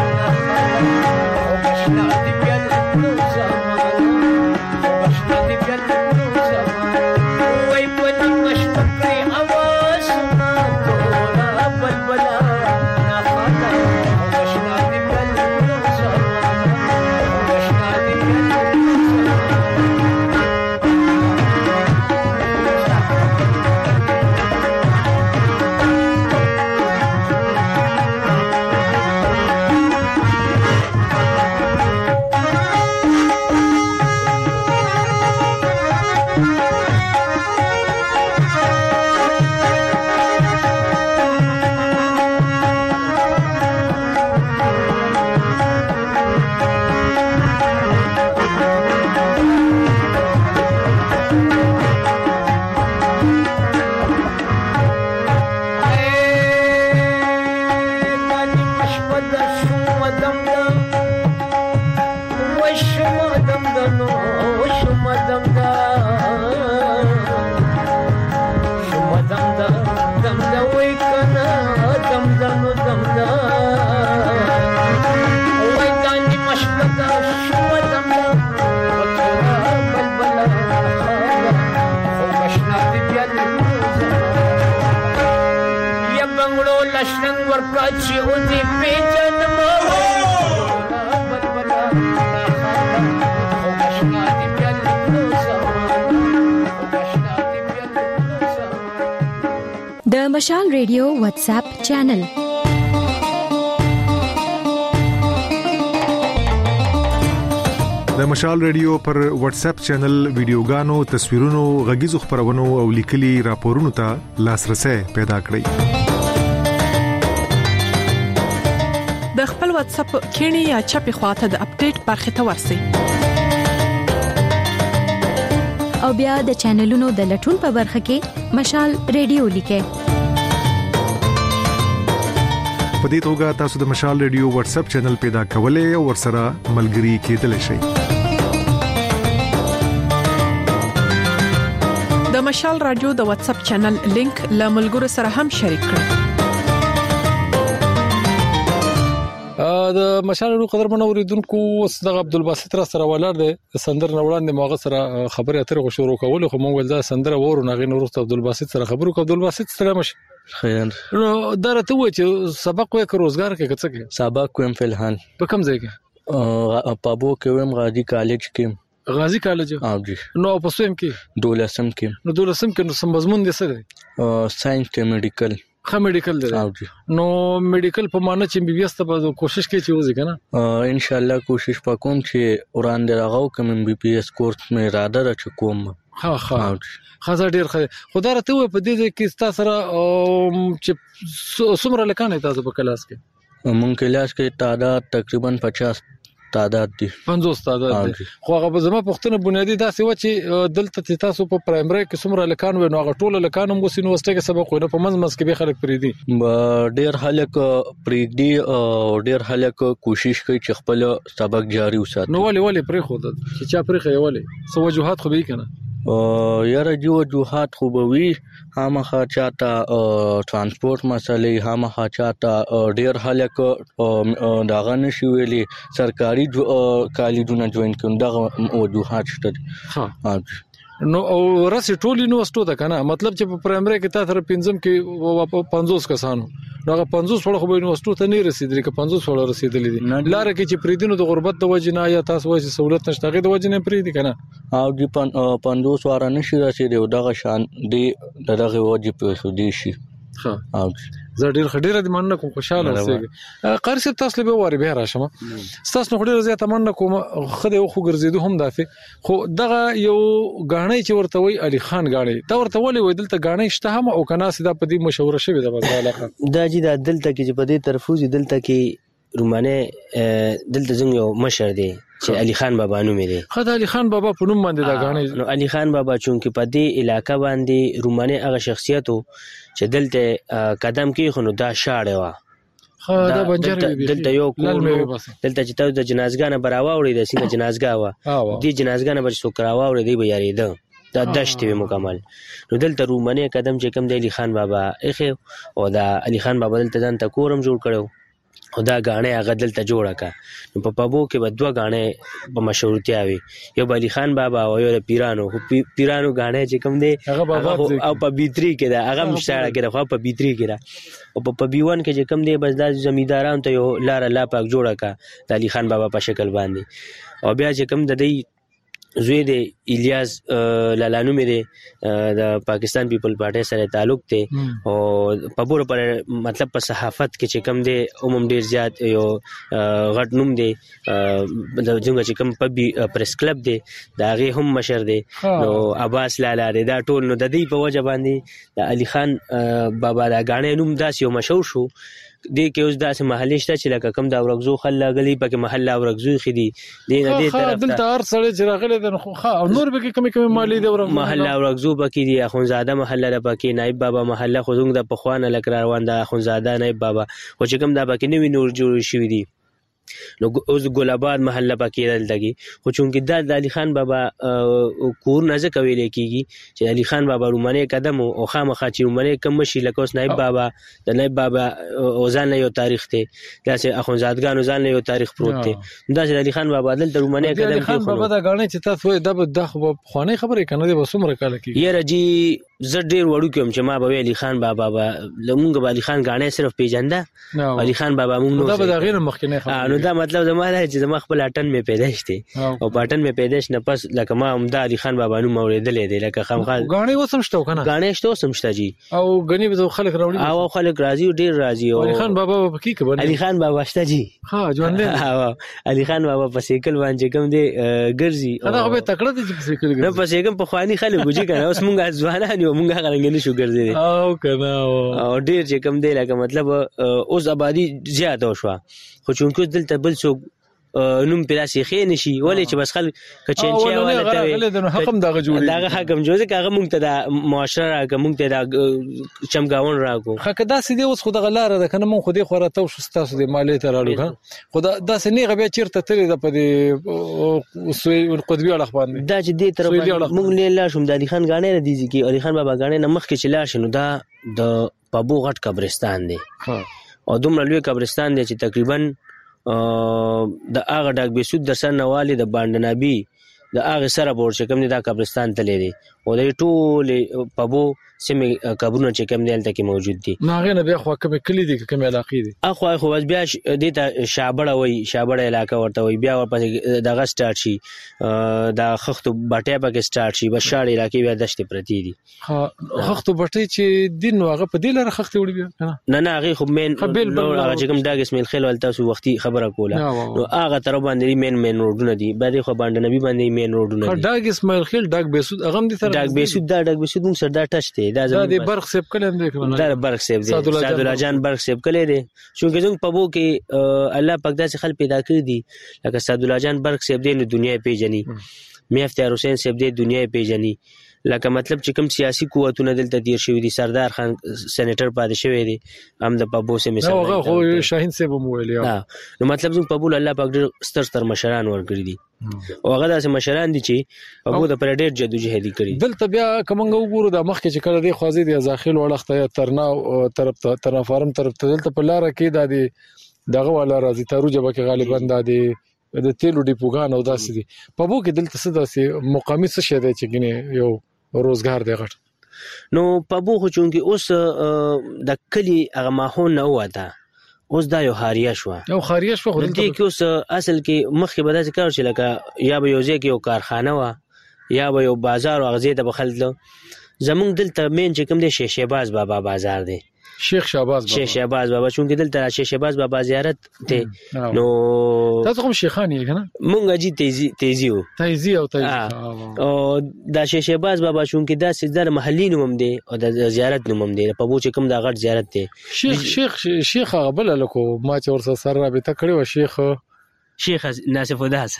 خوگشنا دی بیل زمان خوگشنا دی بیل زمان وی پنی مشپکری آوازنا تولا بلبلا نخانا خوگشنا دی بیل زمان خوگشنا دی بیل زمان مشال ریډیو واتس اپ چینل. د مشال ریډیو پر واتس اپ چینل ویډیوګانو، تصویرونو، غږیزو خبرونو او لیکلي راپورونو ته لاسرسي پیدا کړئ. د خپل واتس اپ کینی یا چپی خواته د اپډیټ برخه ته ورسئ. او بیا د چینلونو د لټون په برخه کې مشال ریډیو لیکئ. په دې توګه تاسو د مشال ریډیو واتس اپ چینل پیدا کولای او ورسره ملګري کېدلی شئ. د مشال رادیو د واتس اپ چینل لینک له ملګرو سره هم شریک کړئ. د مشال ورو قدرمن اوریدونکو صدق عبدالباسط را سره ولاړ دی. سندر نوړاندې موږ سره خبرې اترې شروع کول خو موږ ول دا سندر ورو نغې نورست عبدالباسط سره خبرو کو. عبدالباسط سلام شه. خیر. نو درته و چې سبق وې که روزګار کې څه کې؟ سبق کوم فلحال. په کوم ځای کې؟ پابو کې ویم غازی کالج کې. غازی کالج؟ او جی. نو په سویم کې؟ دولسم کې. نو دولسم کې نو سم مضمون دي څه دی؟ ساينس ته میډیکل. خا میډیکل دی. او جی. نو میډیکل په معنی چې بي بي اس ته کوشش کوي چې وځي کنه؟ ان شاء الله کوشش وکوم چې وړاندې راغو کوم بي بي اس کورس مې اراده را چکوم. ها خاصه ډیر خدای راته و په دې کې تاسو سره چې څومره لکانه تاسو په کلاس کې؟ مونږ کلاس کې تعداد تقریبا 50 تعداد دي. 50 تعداد دي. خو هغه زما پښتنه بنیادی داسې و چې دلته تاسو په پرایمري کې څومره لکان و نو هغه ټول لکان هم وسینو واستګه سبق ونه په منځ کې به خلک پریدي. ډیر خلک پریدي او ډیر خلک کوشش کوي چې خپل سبق جاری وساتي. نو ولې پرې خو چې چا پرې خو ولې سو وجوهات خو به کنه یاره جو وجوهات خو به وي. هغه چاته ترانسپورت مسلې، هغه چاته ډیر خلک داغه نشي ویلي سرکاري کالجونه جوین کوي. دغه وجوهات شته. ها نو او راسي ټول یونیورسيټو ته کنه مطلب چې په پرایمري کې تاسو سره پنځم کې 50 کسانو نو هغه 50 وړ خو به یونیورسيټو ته نه رسیدلی که 50 وړ رسیدلی دي. لار کې چې پریدینو د غربت د وجې نه یا تاسو وایي سہولت نشته غي د وجې نه پریدي کنه او دی 50 وړ نشي رسیدي او دغه شان دی دغه وجې په خودي شي. ها او زه ډیر خډیره د مننه کوم خوشاله اوسېږم. قاری صاحب تاسو له به واره به راشم تاسو نو خډیره زیاته مننه کوم خدای خو ګرځیدو هم دافه خو دغه یو غاڼې چې ورته وای علي خان غاڼې دا ورته ولې وای دلته غاڼې شته هم او کنه سیده په دې مشوره شوی د بازار دا چې د دلته کې چې په دې طرفوزي دلته کې رومانه دلته څنګه یو مشر دی چې علي خان بابا نوم دی. خدای علي خان بابا په نوم باندې دا غاڼې نو علي خان بابا چونکه په دې علاقې باندې رومانه هغه شخصیت چې دلته قدم کې خو دا شاړه وا دا بنجر دلته یو کور دلته چې تاسو د جنازګانه براوړې د سینه جنازګا وا دې جنازګانه بچ سو کراوړې دی به یاري ده دا دشت وی مکمل. نو دلته رومانه قدم چې کم د علي خان بابا اخه او دا علي خان بابا دلته ځان ته کورم جوړ کړو او دا غاڼه هغه دلته جوړه کا. نو په پابو کې به دوه غاڼه په مشهورتیا وي یو علي خان بابا او یو پیرانو غاڼه چې کوم دی او په بیتری کې دا هغه مشتاړه کې خو په بیتری کې دا او په بیوان کې چې کوم دی بس د زمیدارانو ته یو لار الله پاک جوړه کا د علي خان بابا په شکل باندې. او بیا چې کوم د دې زوی د الیاس لالانو مې د پاکستان پیپل پارټي سره تعلق دی او په پوره پر مطلب په صحافت کې چې کم دی عموم ډیر زیات یو غټ نوم دی د جنګ چې کم په پریس کلب دی دا غي هم مشر دی. نو عباس لالا دی دا ټول نو د دې په وجه باندې د علي خان بابا دا غاڼې نوم داس یو مشهور شو. دې کې اوس داسې محلي شته چې لکه کم دا ورغزو خل غلي پکې محله ورغزو خدي دې نه دې طرف دلته هر سړی چې راغلی د خو او نور به کې کمی مالی دی ورغزو محله ورغزو پکې دي اخونزاده محله را پکې نائب بابا محله خو زنګ د پخوانه لکه روان د اخونزاده نائب بابا خو چې کم دا پکې نوی نور جوړ شوی دي. نو اوس ګل آباد محله پکې دلته خو چونکې د علي خان بابا کور نه ځکه ویل کېږي چې علي خان بابا رومانه قدم او خامخا چې رومانه کم شي لکه اوس نائب بابا د نائب بابا اوزان له یو تاریخ ته داسې اخونزادګانو ځان له یو تاریخ پروت دی داسې علي خان بابا د رومانه قدم کې خو بابا دا غاڼې چې تاسو د خوانې خبرې کنه دی وسومره کال کې یاره جی زه ډیر وړو کوم چې ما به علي خان بابا لمونږ به علي خان غاڼې صرف پیژنده علي خان بابا مونږ نو دا به غیر مخکنه نو دا مطلب زما دا چې زما خپل اټن مې پیدائش دی او پټن مې پیدائش نه پس لکه ما عمده علي خان بابا نوم اوریدلې دی لکه خامخا غاڼې وسم شته کنه غاڼې شته وسم شته جی او غني به خلک راوړي او خلک راځي ډیر راځي او علي خان بابا په کې باندې علي خان بابا شته جی ها ژوند دی علي خان بابا په سیکل باندې کوم دی ګرځي دا به تکړه دي په سیکل نه په سیکل په خواني خلک وږي کنه اوس مونږه ځوانان یو مونږه غرنګ نه شو ګرځي او کنه او ډیر چې کوم دی لکه مطلب اوس آبادی زیاته شو خو چونکو دلته بل څوک نوم پیراسي خې نشي ولې چې بس خلک کچنچیا ولته حکم دغه جوړي دغه حکم جوړه کاغه مونږ ته د معاشره راکه مونږ ته د چمګاون راکو خکه دا سې دی اوس خو دغه لار ده کنه مونږ خو دې خو راته شو تاسو د مالی ته رالو کنه خو دا سې نه غبیا چیرته تللی د پدې سوی قطبی اړه باندې دا چې دې تر مونږ نه لا شوم د علي خان غاڼې نه دیږي کې علي خان بابا غاڼې نه مخ کې چلا شنو دا د پابو غټ قبرستان دی او دومره لوی قبرستان دی چې تقریبا د هغه ډاک بیسود د سر نوالی د باندنابي د هغه سره بور چې کوم دی دا قبرستان تللی دی او د ټول پبو سیمه قبرونه چې کوم دی الته کې موجود دي ناغه نه بیا خو کوم کلی دي کوم علاقې دي اخو خو بیا د ته شابړه وای شابړه علاقه ورته وای بیا ورپسې دغه سٹارټ شي د خختو بټه په کې سٹارټ شي بشاړ علاقې بیا دشت پرتی دي خختو بټه چې دین واغه په دې لاره خختې وړي بیا نه هغه خو مین هغه چې کوم داګ اسماعیل خیل ولته سو وختي خبره کوله نو هغه تر باندې مین روډونه دي باندې خو باندې نبی باندې مین روډونه دي داګ اسماعیل خیل داګ بیسود هغه دي تر داګ بیسود موږ سره دا ټچ دی دا د برخ سیب کلم دی کنه دا برخ سیب دی سعد الله جان برخ سیب کله دی چونکه زموږ په بو کې الله پاک داسې خلک پیدا کړی دي لکه سعد الله جان برخ سیب دی نو دنیا پیژني مې افتیار حسین سیب دی دنیا پیژني لکه مطلب چې کوم سیاسي قوتونه دلته دیر شوی دي سردار خان سېنیټر پاتې شوی دی هم د پبو سه مثال هغه خو شاهین سیب مو ویلی نو مطلب زموږ پبو الله پاک ډېر ستر مشران ورګړي دي او هغه داسې مشران دي چې پبو د پر ډېر جدوجهدي کړي دلته بیا کومنګ وګورو د مخ کې چې کړه دی خوازي دی ځاخیل وړخته یا ترنا طرف ته ترنا فارم طرف ته دلته په لار کې د دې دغه والا راځي تارو جبه کې غالبا د تیلو ډیپوګان او داسې دي پبو کې دلته څه داسې مقامي څه شه دی چې ګنې یو روزګار دی غټ نو پبو خو چونکی اوس د کلی هغه ماحول نه وته اوس دا یو خاریه شو خو دلته کې اوس اصل کې مخکې به داسې کار چې لکه یا به یو ځای کې یو کارخانه و یا به یو بازار او غزې ته بخلل زمونږ دلته مین چې کوم دی شهباز بابا بازار دی شیخ شهباز بابا چونکه دلته شیخ شهباز بابا زیارت ته نو تاسو کوم شیخان یې کنه مونږ جی تیزی او دا شیخ شهباز بابا چونکه دا سیدار محلي نوم دی او د زیارت نوم دی په بو چې کوم دا غټ زیارت دی شیخ غبل لکو ما چې ور سره رابطه کړی و شیخ ناصف وداس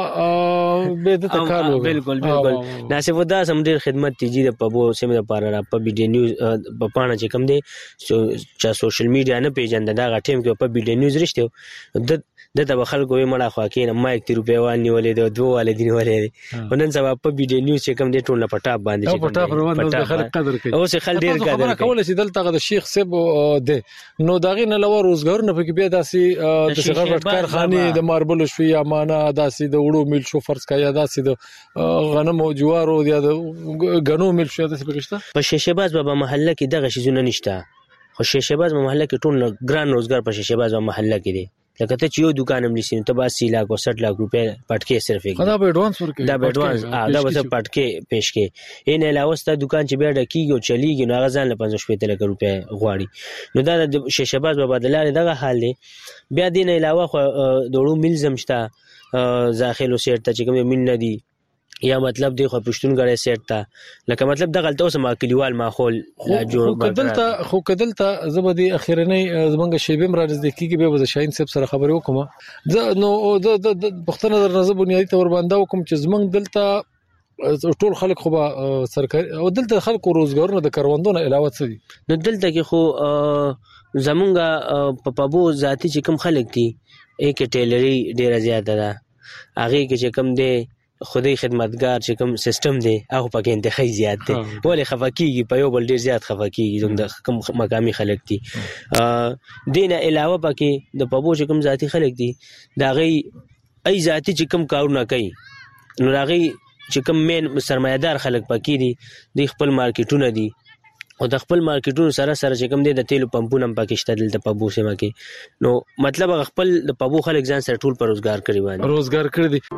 به د تکالو بالکل ناصف وداس هم ډیر خدمت تیجی د پبو سیمه لپاره را په بي ډي نیوز په پاڼه چې کوم دی چې سوشل میډیا نه پیژند دا غټیم کې په بي ډي نیوز رښتیو د تبخل کوی مړه خوا کې نه مایک 3 روپیا وانی ولې د دوه والدین ولې ونن سبا په بي ډي نیوز چې کوم دی ټول پټاپ باندې چې پټاپ روان د خلک قدر کوي او څه خل ډیر قدر کوي چې دلته د شیخ صاحب دی نو داغه نه لور روزګار نه پکې بیا داسي د شغل کارخانه د ماربل شو یا معنا داسي د وړو مل شو فرض کا یا داسي د غنم او جوارو یا د غنو مل شو داسي پکښتا په شیشباز بابا محله کې دغه شیزونه نشته خو شیشباز محله کې ټول ګران روزګار په شیشباز محله کې دی لکه ته چې یو دکان هم لسین ته 80 लाख او 60 लाख روپے پټکې صرف یې دا به ایڈوانس ورکې دا به ایڈوانس دا به پټکې پېښ کې ان علاوه ست دکان چې بیا ډکیږي او چلیږي نو هغه ځان له 50 लाख روپے غواړي نو دا د شیشباز بابا دلاره دغه حال دی بیا دین علاوه دوړو ملزم شته ځاخلو سیټ ته چې کوم من نه دی یا مطلب دی خو پښتون غړې سیټ ته لکه مطلب د غلطو سم کلیوال ماحول جوړ خو کدلته زبدي اخیرنی زمونږ شیبم را نږدې کیږي به د شاهین صاحب سره خبرې وکم زه نو د پښتنه در نظر بنیادی تور باندې وکم چې زمونږ دلته ټول خلک خو سرکاري او دلته خلکو روزګارونه د کاروندونو علاوه څه دي نو دلته کې خو زمونږ په پبو ذاتی چې کوم خلک دي یک ټیلری ډیره زیاته ده هغه کې چې کوم دی خودي خدمتګار چې کوم سیستم دی هغه پکې انتخابي زیات دی ولې خفقيږي په یو بل ډیر زیات خفقيږي زموږ د کوم مقامي خلک دي دینه علاوه پکې د پبو چې کوم ذاتی خلک دي دا غي ای ذاتی چې کوم کارونه کوي نو راغي چې کوم مین سرمایدار خلک پکې دي د خپل مارکیټونه دي او د خپل مارکیټونو سره چې کوم دی د تیلو پمپونه هم پکې شته دلته په بو سیمه کې. نو مطلب خپل د پبو خلک ځان سره ټول پر روزګار کړی باندې روزګار کړی دي.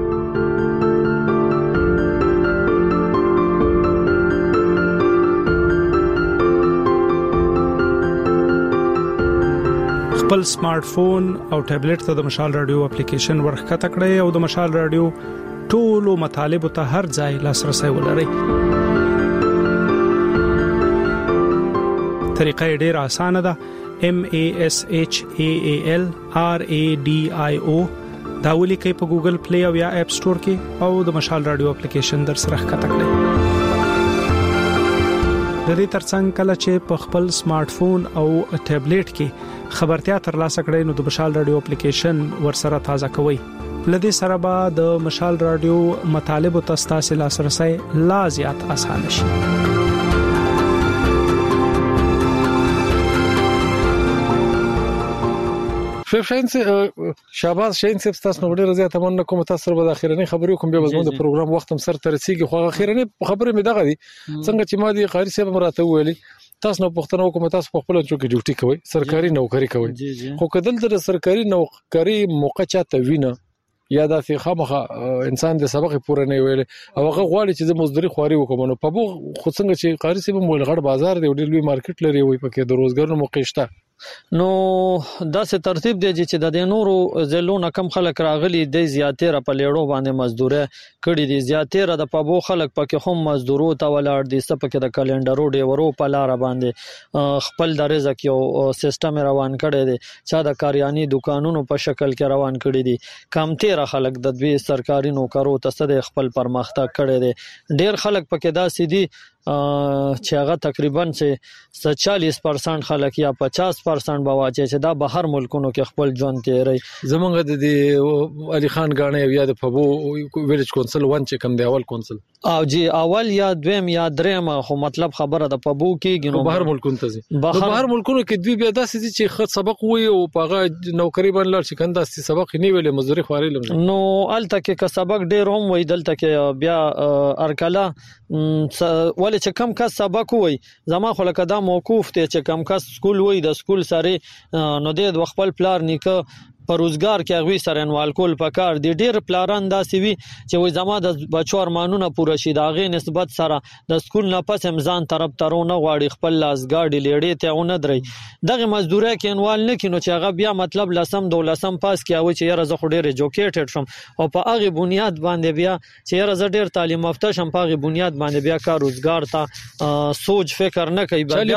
خپل سمارټ فون او ټابلیټ ته د مشال رادیو اپلیکیشن ورخته کړئ او د مشال رادیو ټولو مطالب ته هر ځای لاسرسي ولرئ. طریقه ډېره اسانه ده. MASHAAL RADIO دا ولیکئ په ګوګل پلی او یا اپ سٹور کې او د مشال رادیو اپلیکیشن در سره ښکته کړئ. د دې ترڅنګ کله چې په خپل سمارټ فون او ټابلیټ کې خبرتیا ترلاسه کړئ نو د مشال رادیو اپلیکیشن ورسره تازه کوئ. لدې سره به د مشال رادیو مطالب او تاسو لاسرسي لا زیات اسانه شي. شاباس شین صاحب تاسو نو ډیره زیاته مننه کوم. تاسو سره به اخیرنی خبرې کوم به زموږ د پروګرام وخت هم سر ترسيږي خو اخیرنی خبرې مې دغه دي څنګه چې ما دي قاری صاحب مراته ویلي تاسو نو پښتنو کوم تاسو په خپل چوکي ډیوټي کوي سرکاري نوکری کوي خو کدل د سرکاري نوکری موقع چاته وینه یا د خامخه انسان د سبق پوره نه ویل او هغه غواړي چې د مزدوري خواري وکوم نو په بو خو څنګه چې قاری صاحب مول غړ بازار دی ډیر لوی مارکیټ لري وي پکې د روزګار موقع شته. نو داسې ترتیب دی چې د نورو زلون کم خلک راغلي د زیاتره په لیړو باندې مزدوره کړي دي. زیاتره د پبو خلک پکې هم مزدورو ته ولاړ دي سپکه د کلندرو ډیورو په لار باندې خپل د رزق یو سیستم روان کړي دي چې د کاریانی دکانونو په شکل کې روان کړي دي. کم تیر خلک د دوی سرکاري نوکرو ته د خپل پرمختګ کړي دي. ډیر خلک پکې داسې دي چې هغه تقریبا 40% خلک یا 50% به واچي چې دا بهر ملکونو کې خپل ژوند تیری. زمونږ د علي خان غاڼه یا د پبو ویلج کونسل ون چې کوم دی اول کونسل او جی اول یا دویم یا دریم خو مطلب خبره د پبو کې ګنو بهر ملکونو ته بهر ملکونو کې دوی بیا داسې چې خط سبق وي او پاغه نوکری باندې لړ چې کنده سبق نه ویلې مزدوري خواري لم نو الته کې سبق ډیر هم وي دلته کې بیا ارکلا ولې چې کم کس سبق وي زما خو لکه دا موقوف ته چې کم کس سکول وي د سکول سره نو د خپل پلار نیکه پر روزګار کې غوي سره انوال کول پکار دي. ډیر پلاران داسې وي چې وای زما د بچو ارمانونه پوره شي دا غي نسبت سره د سکول نه پس امزان طرف ترونه غواړي خپل لاسګاډي لیړې ته ونه دري دغه مزدوري کې انوال نه کینو چې هغه بیا مطلب لسم دولسم پاس کې او چې یاره زه خو ډیر ایجوکیټډ شم او په هغه بنیاد باندې بیا چې یاره زه ډیر تعلیم یافته شم په هغه بنیاد باندې بیا کار روزګار ته سوچ فکر نه کوي بیا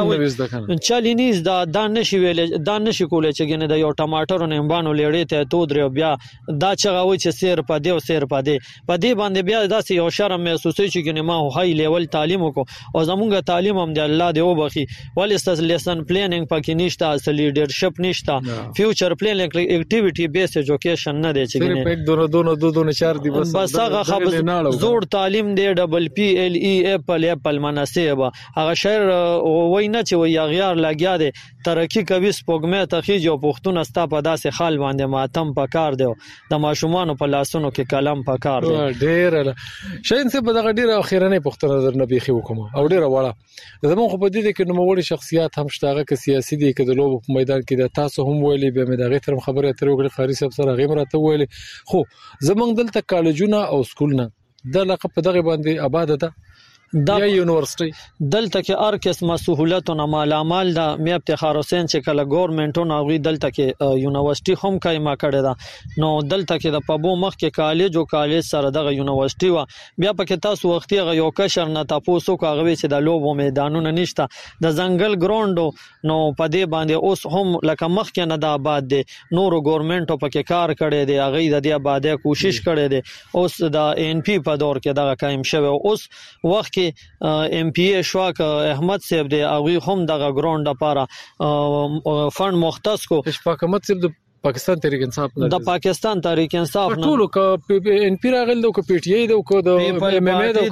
چالینیز دا نشي ویل دا نشي کولای چې ګنه د یو ټماټر نه امبانو لیړې ته تو درو بیا دا چغوي چې سیر پدې او سیر پدې باندې بیا داسې یو شرم محسوسوي چې ګنه ما هاي لیول تعلیم وکړو او زمونږ تعلیم هم د الله دی وبخي ولې لیسن پلانینګ پکې نشته اصل لیډرشپ نشته فیوچر پلانینګ اکټیویټي بیس ایجوکیشن نه دی چې ګنه دونه چار دی بس هغه خبر زوړ تعلیم دی ډبل پی ال ای اپل مناسبه هغه شهر وینا چې وی غیار لګیا دی ترقی کوي سپوږمې تخیج او پښتون استا په داسې حال باندې ماتم پکار دی د ماشومان په لاسونو کې کلم پکار دی. ډیر شین څه په دغه ډیر اخیرنه پښتون نظر نه بيخي وکم او ډیر وړه زموږ په دې کې نو وړي شخصیت هم شتاغه کې سیاسي دي کې د لوب په میدان کې د تاسو هم ویلي به مې دغه تر خبره تر وګړي خاري صاحب سره غیمرته ویلي خو زمونږ دلته کالجونه او سکولونه د لقب په دغه باندې آباد ده د یونیورسيټي دلته کې هر قسمه سہولتونه مالامال د می افتخار حسین چې کله ګورنمنټونه غوي دلته کې یونیورسيټي هم کایما کړی دا نو دلته کې د پبو مخ کې کالج او کالج سره دغه یونیورسيټي و بیا پکې تاسو وختي غو یو کشر نه تاسو کوغوي چې د لوبو میدانونه نشته د ځنګل ګراوند نو پدې باندې اوس هم لکه مخ کې نه د آباد دي نورو ګورنمنټو پکې کار کړی دی هغه د دې آبادې کوشش کړی دی اوس د ان پی په دور کې دغه قائم شوی اوس وخت کې ام پی ای شواک احمد صاحب دی او هم دغه ګراوند لپاره فند مختص کو اشفاق احمد صاحب پاکستان تحریک انصاف د پاکستان تحریک انصاف نه ټول ک ان پی راغل د پی ټی ای د ک د ام ام ای د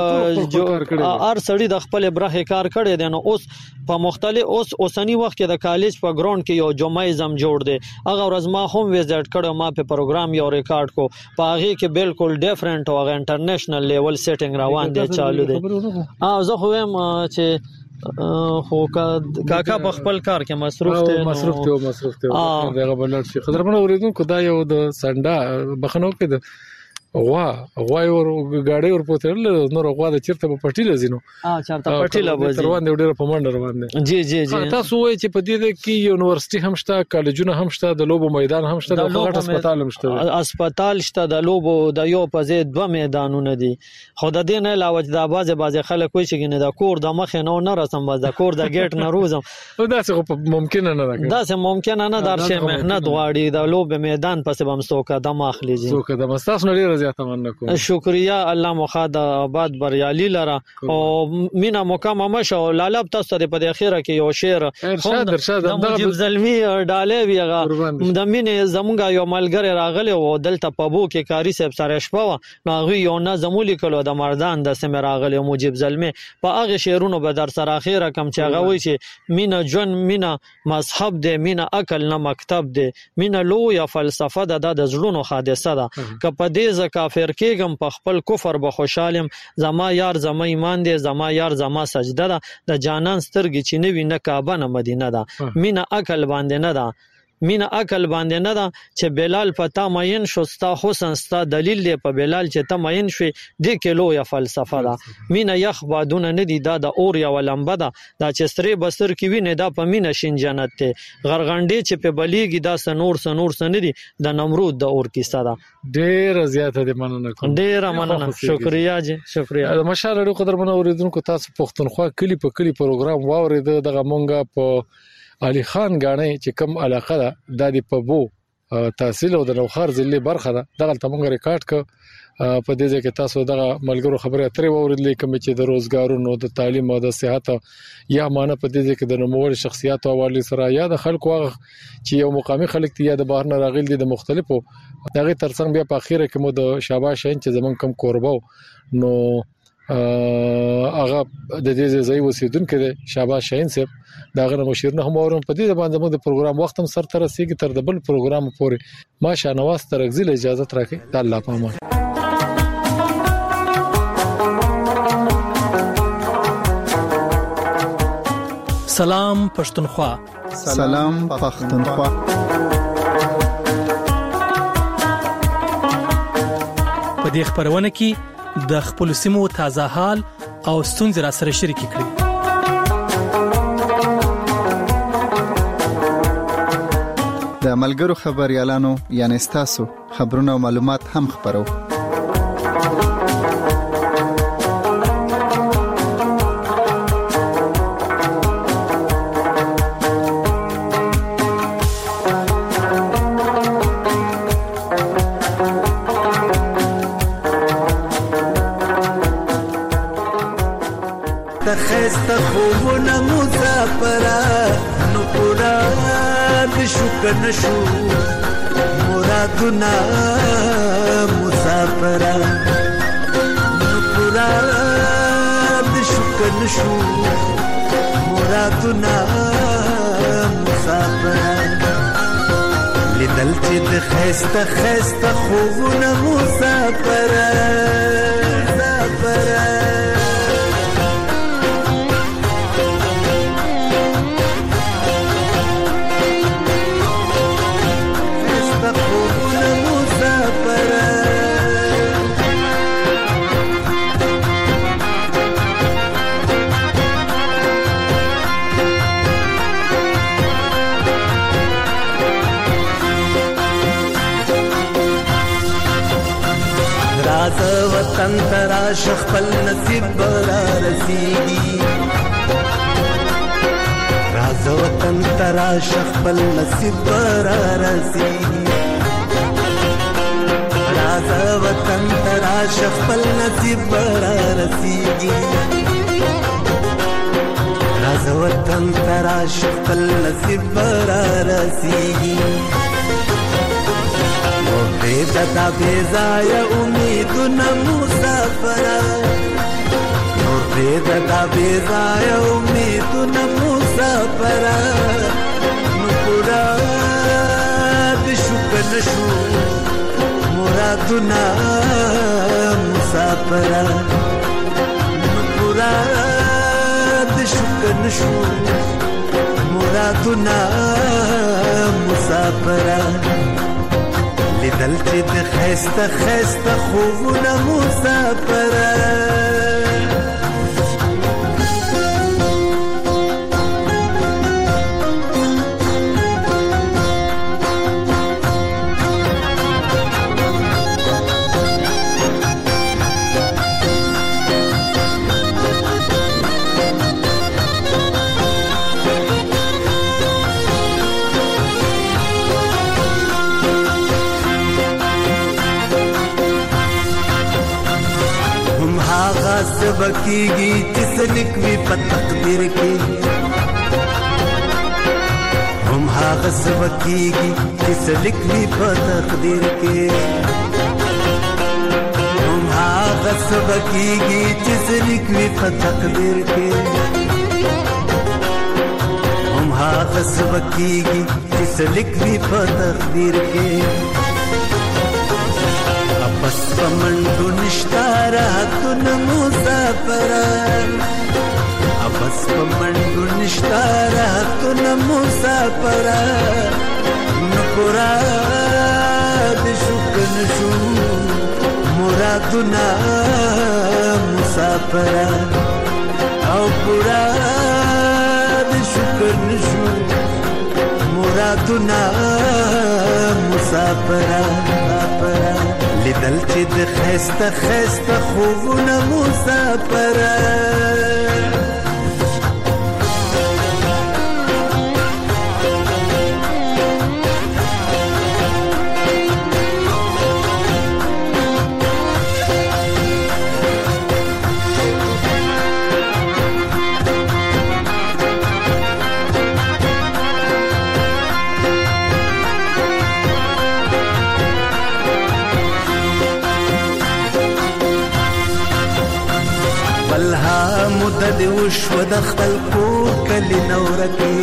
ار سړی د خپل برخه کار کړی دی نو اوس په مختلف اوسنی وخت کې د کالج په ګراوند کې یو جمعیزم جوړ دی هغه ورځ ما هم وزټ کړو ما په پروګرام یو ریکارډ کو په هغه کې بالکل ډیفرنٹ او انټرنیشنل لیول سیټینګ روان دی چالو دی زه خو هم چې خو کاکا په خپل کار کې مصروف دی دغه بلل شي قدرمن اوریدونکو دا یو د سنډا بخنو کې د غوا ور غاډي ور پوتل نو غوا د چیرته په پټی لزینو چارته پټی لوځي روان دی ډیره په منډه روان دی جی تاسو وایي چې په دې کې یونیورسيټي هم شته کالجونه هم شته د لوبو میدان هم شته د غټ هسپتال هم شته هسپتال شته د لوبو د یو په ځای دوه میدانونه دي خو د دې نه علاوه د بازه خلک وایي چې د کور د مخ نه رسم باز د کور د ګیټ نه روزم دا څه ممکن نه ده دا څه ممکن نه در شي مهنت غواړي د لوب میدان پس به مسوکه د ماخلي څوک د مستاس نه ډیره زیاته مننه شکریا الله مخاد آباد بریالي لره او مینا مکمه مشه لالب تاسو په د اخیره کې یو شعر ارشاد د مجيب زلمی ډالې ویغه د مینې زمونږ یو ملګری راغلی او دلته په بو کې کاری صاحب سره شپه نو هغه یو نظم لیکلو د مردان د سم راغلی مجيب زلمی په هغه شعرونو به در سره اخیره کم چې هغه وایي چې مینا جون مینا مذهب دی مینا عقل نه مکتب دی مینا لو یا فلسفه د زړونو حادثه ده که په دې کافر کېږم په خپل کفر به خوشالم زما یار زما ایمان دی زما یار زما سجده ده د جانان سترګې چې نوی نه کعبه نه مدینه ده مینا عقل باندې نه ده مینا عقل باندې نه ده چې بلال پتا ماین شو ستا حسن ستا دلیل دی په بلال چې ته ماین شوي د کلو یا فلسفه ده مینا یخ بادونه نه دي دا د اور یا ولمبه ده دا چې سری بسر کې ویني دا په مینا شین جنت ته غرغنډي چې په بلیږي دا سنور سن دي د نمرود د اور کیسه ده ډیر زیاته دي مننه کوم ډیر مننه شکریا جی شکریا د مشال قدرمن اوریدونکو تاسو پښتونخوا کلی په کلی پروګرام واورید دغه مونږه په علي خان غاڼې چې کم علاقه ده د پبو تحصیل او د نوخار ضلع برخه ده دغه تمنګ ریکارډ ک په دې ځکه تاسو دغه ملګرو خبره اترې ووریدلې کوم چې د روزګارونو د تعلیم او د صحت یا معنی په دې ځکه د نوموړ شخصیت او حواله سره یا د خلکو چې یو مقامي خلک تی یا د بهر نه راغلي دي د مختلفو دغه ترڅنګ بیا په اخیره کې مو د شاباش شین چې زمون کم کوربو نو هغه د دې ځای وسیدونکو د شاباش شاهین صاحب دا غره مشیر نه هم اورم په دې باندې موږ د پروګرام وخت هم سر تر رسیدي تر د بل پروګرام پورې ما شانواز ترغزل اجازه راکړي د الله پامان سلام پښتونخوا سلام پښتونخوا په دې خبرونه کې د خپل سیمو تازه حال او ستونزې را سره شریک کړئ د ملګرو خبريالانو یعنی تاسو خبرونه او معلومات هم خبرو خسته خوبونه مسافره نو پورا د شکر نشو مرادونه مسافره نو پورا د شکر نشو مرادونه مسافره لیدل چې د خسته خوبونه مسافره وطن تراش خپل نصیب برا رسیدي راز وطن تراش خپل نصیب برا رسیدي راز وطن تراش خپل نصیب برا رسیدي راز وطن تراش خپل نصیب برا رسیدي دا بیزای امیدونه مسافره نور دې دا بیزای امیدونه مسافره نو پورا د شکر نشو مرادونه مسافره نو پورا د شکر نشو مرادنا مسافره لیدل چې د خسته خسته خوبونه مسافره سبکیږي چې سلک وی په تقدیر کې هم هغه سبکیږي چې سلک وی په تقدیر کې هم هغه سبکیږي چې سلک وی په تقدیر کې هم هغه سبکیږي چې سلک وی په تقدیر کې بس پمنډو نشتا راحتونه مسافره بس پمنډو نشتا راحتونه مسافره نپورا د شکر نشو مرادونه مسافره او پورا د شکر نشو مرادونه مسافره لیدل چې د خسته خسته خوبونه مسافره مدد وشو د خپل کور کلی نورکی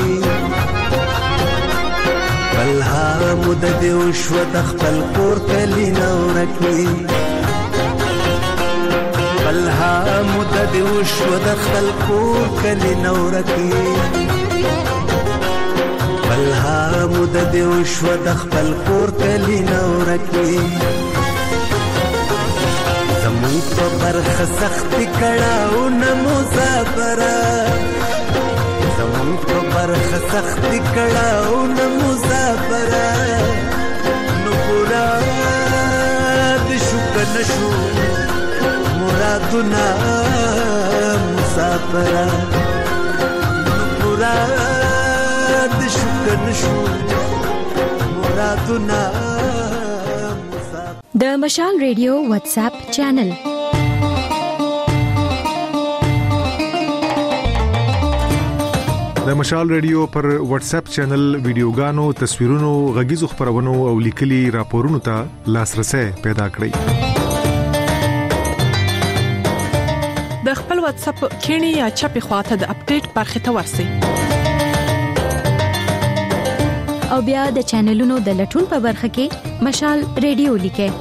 بلها مدد وشو د خپل کور کلی نورکی بلها مدد وشو د خپل کور کلی نورکی بلها مدد وشو د خپل کور کلی نورکی زمون په برخه سخت کړهو نه مسافره زمون په برخه سخت کړهو نه مسافره نو پورا د شکر نشو مرادنا مسافره نو پورا د شکر نشو مرادنا د مشال ریډیو واتس اپ چینل د مشال ریډیو پر واتس اپ چینل ویډیوګانو تصویرونو غږیزو خبرونو او لیکلي راپورونو ته لاسرسي پیدا کړئ د خپل واتس اپ کینی یا چپی خواته د اپډیټ برخه ته ورسئ او بیا د چینلونو د لټون په برخه کې مشال ریډیو لیکه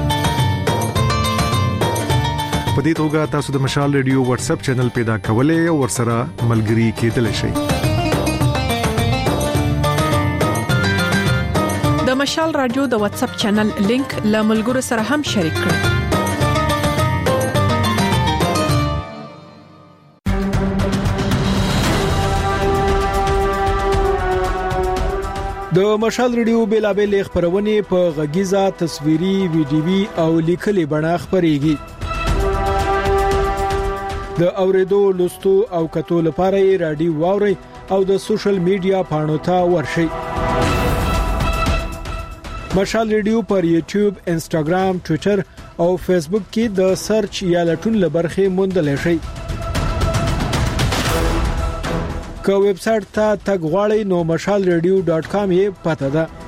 په دې توګه تاسو د مشال ریډیو واتس اپ چینل پیدا کولای او ورسره ملګري کېدلی شئ د مشال رادیو د واتس اپ چینل لینک له ملګرو سره هم شریک کړئ د مشال ریډیو بیلابل خبرونه په غږیزه تصویري ویډیوي او لیکلي بڼه خبريږي د اوریدو لوستو او کتو لپاره رادیو واوري او د سوشل میډیا پاڼو ته ورشئ مشال ریډیو پر یوټیوب انستګرام ټوئیټر او فیسبوک کې د سرچ یا لټون لبرخه موندل شئ که ویب سټ ته تګ غواړئ نو mashalradio.com یې پته ده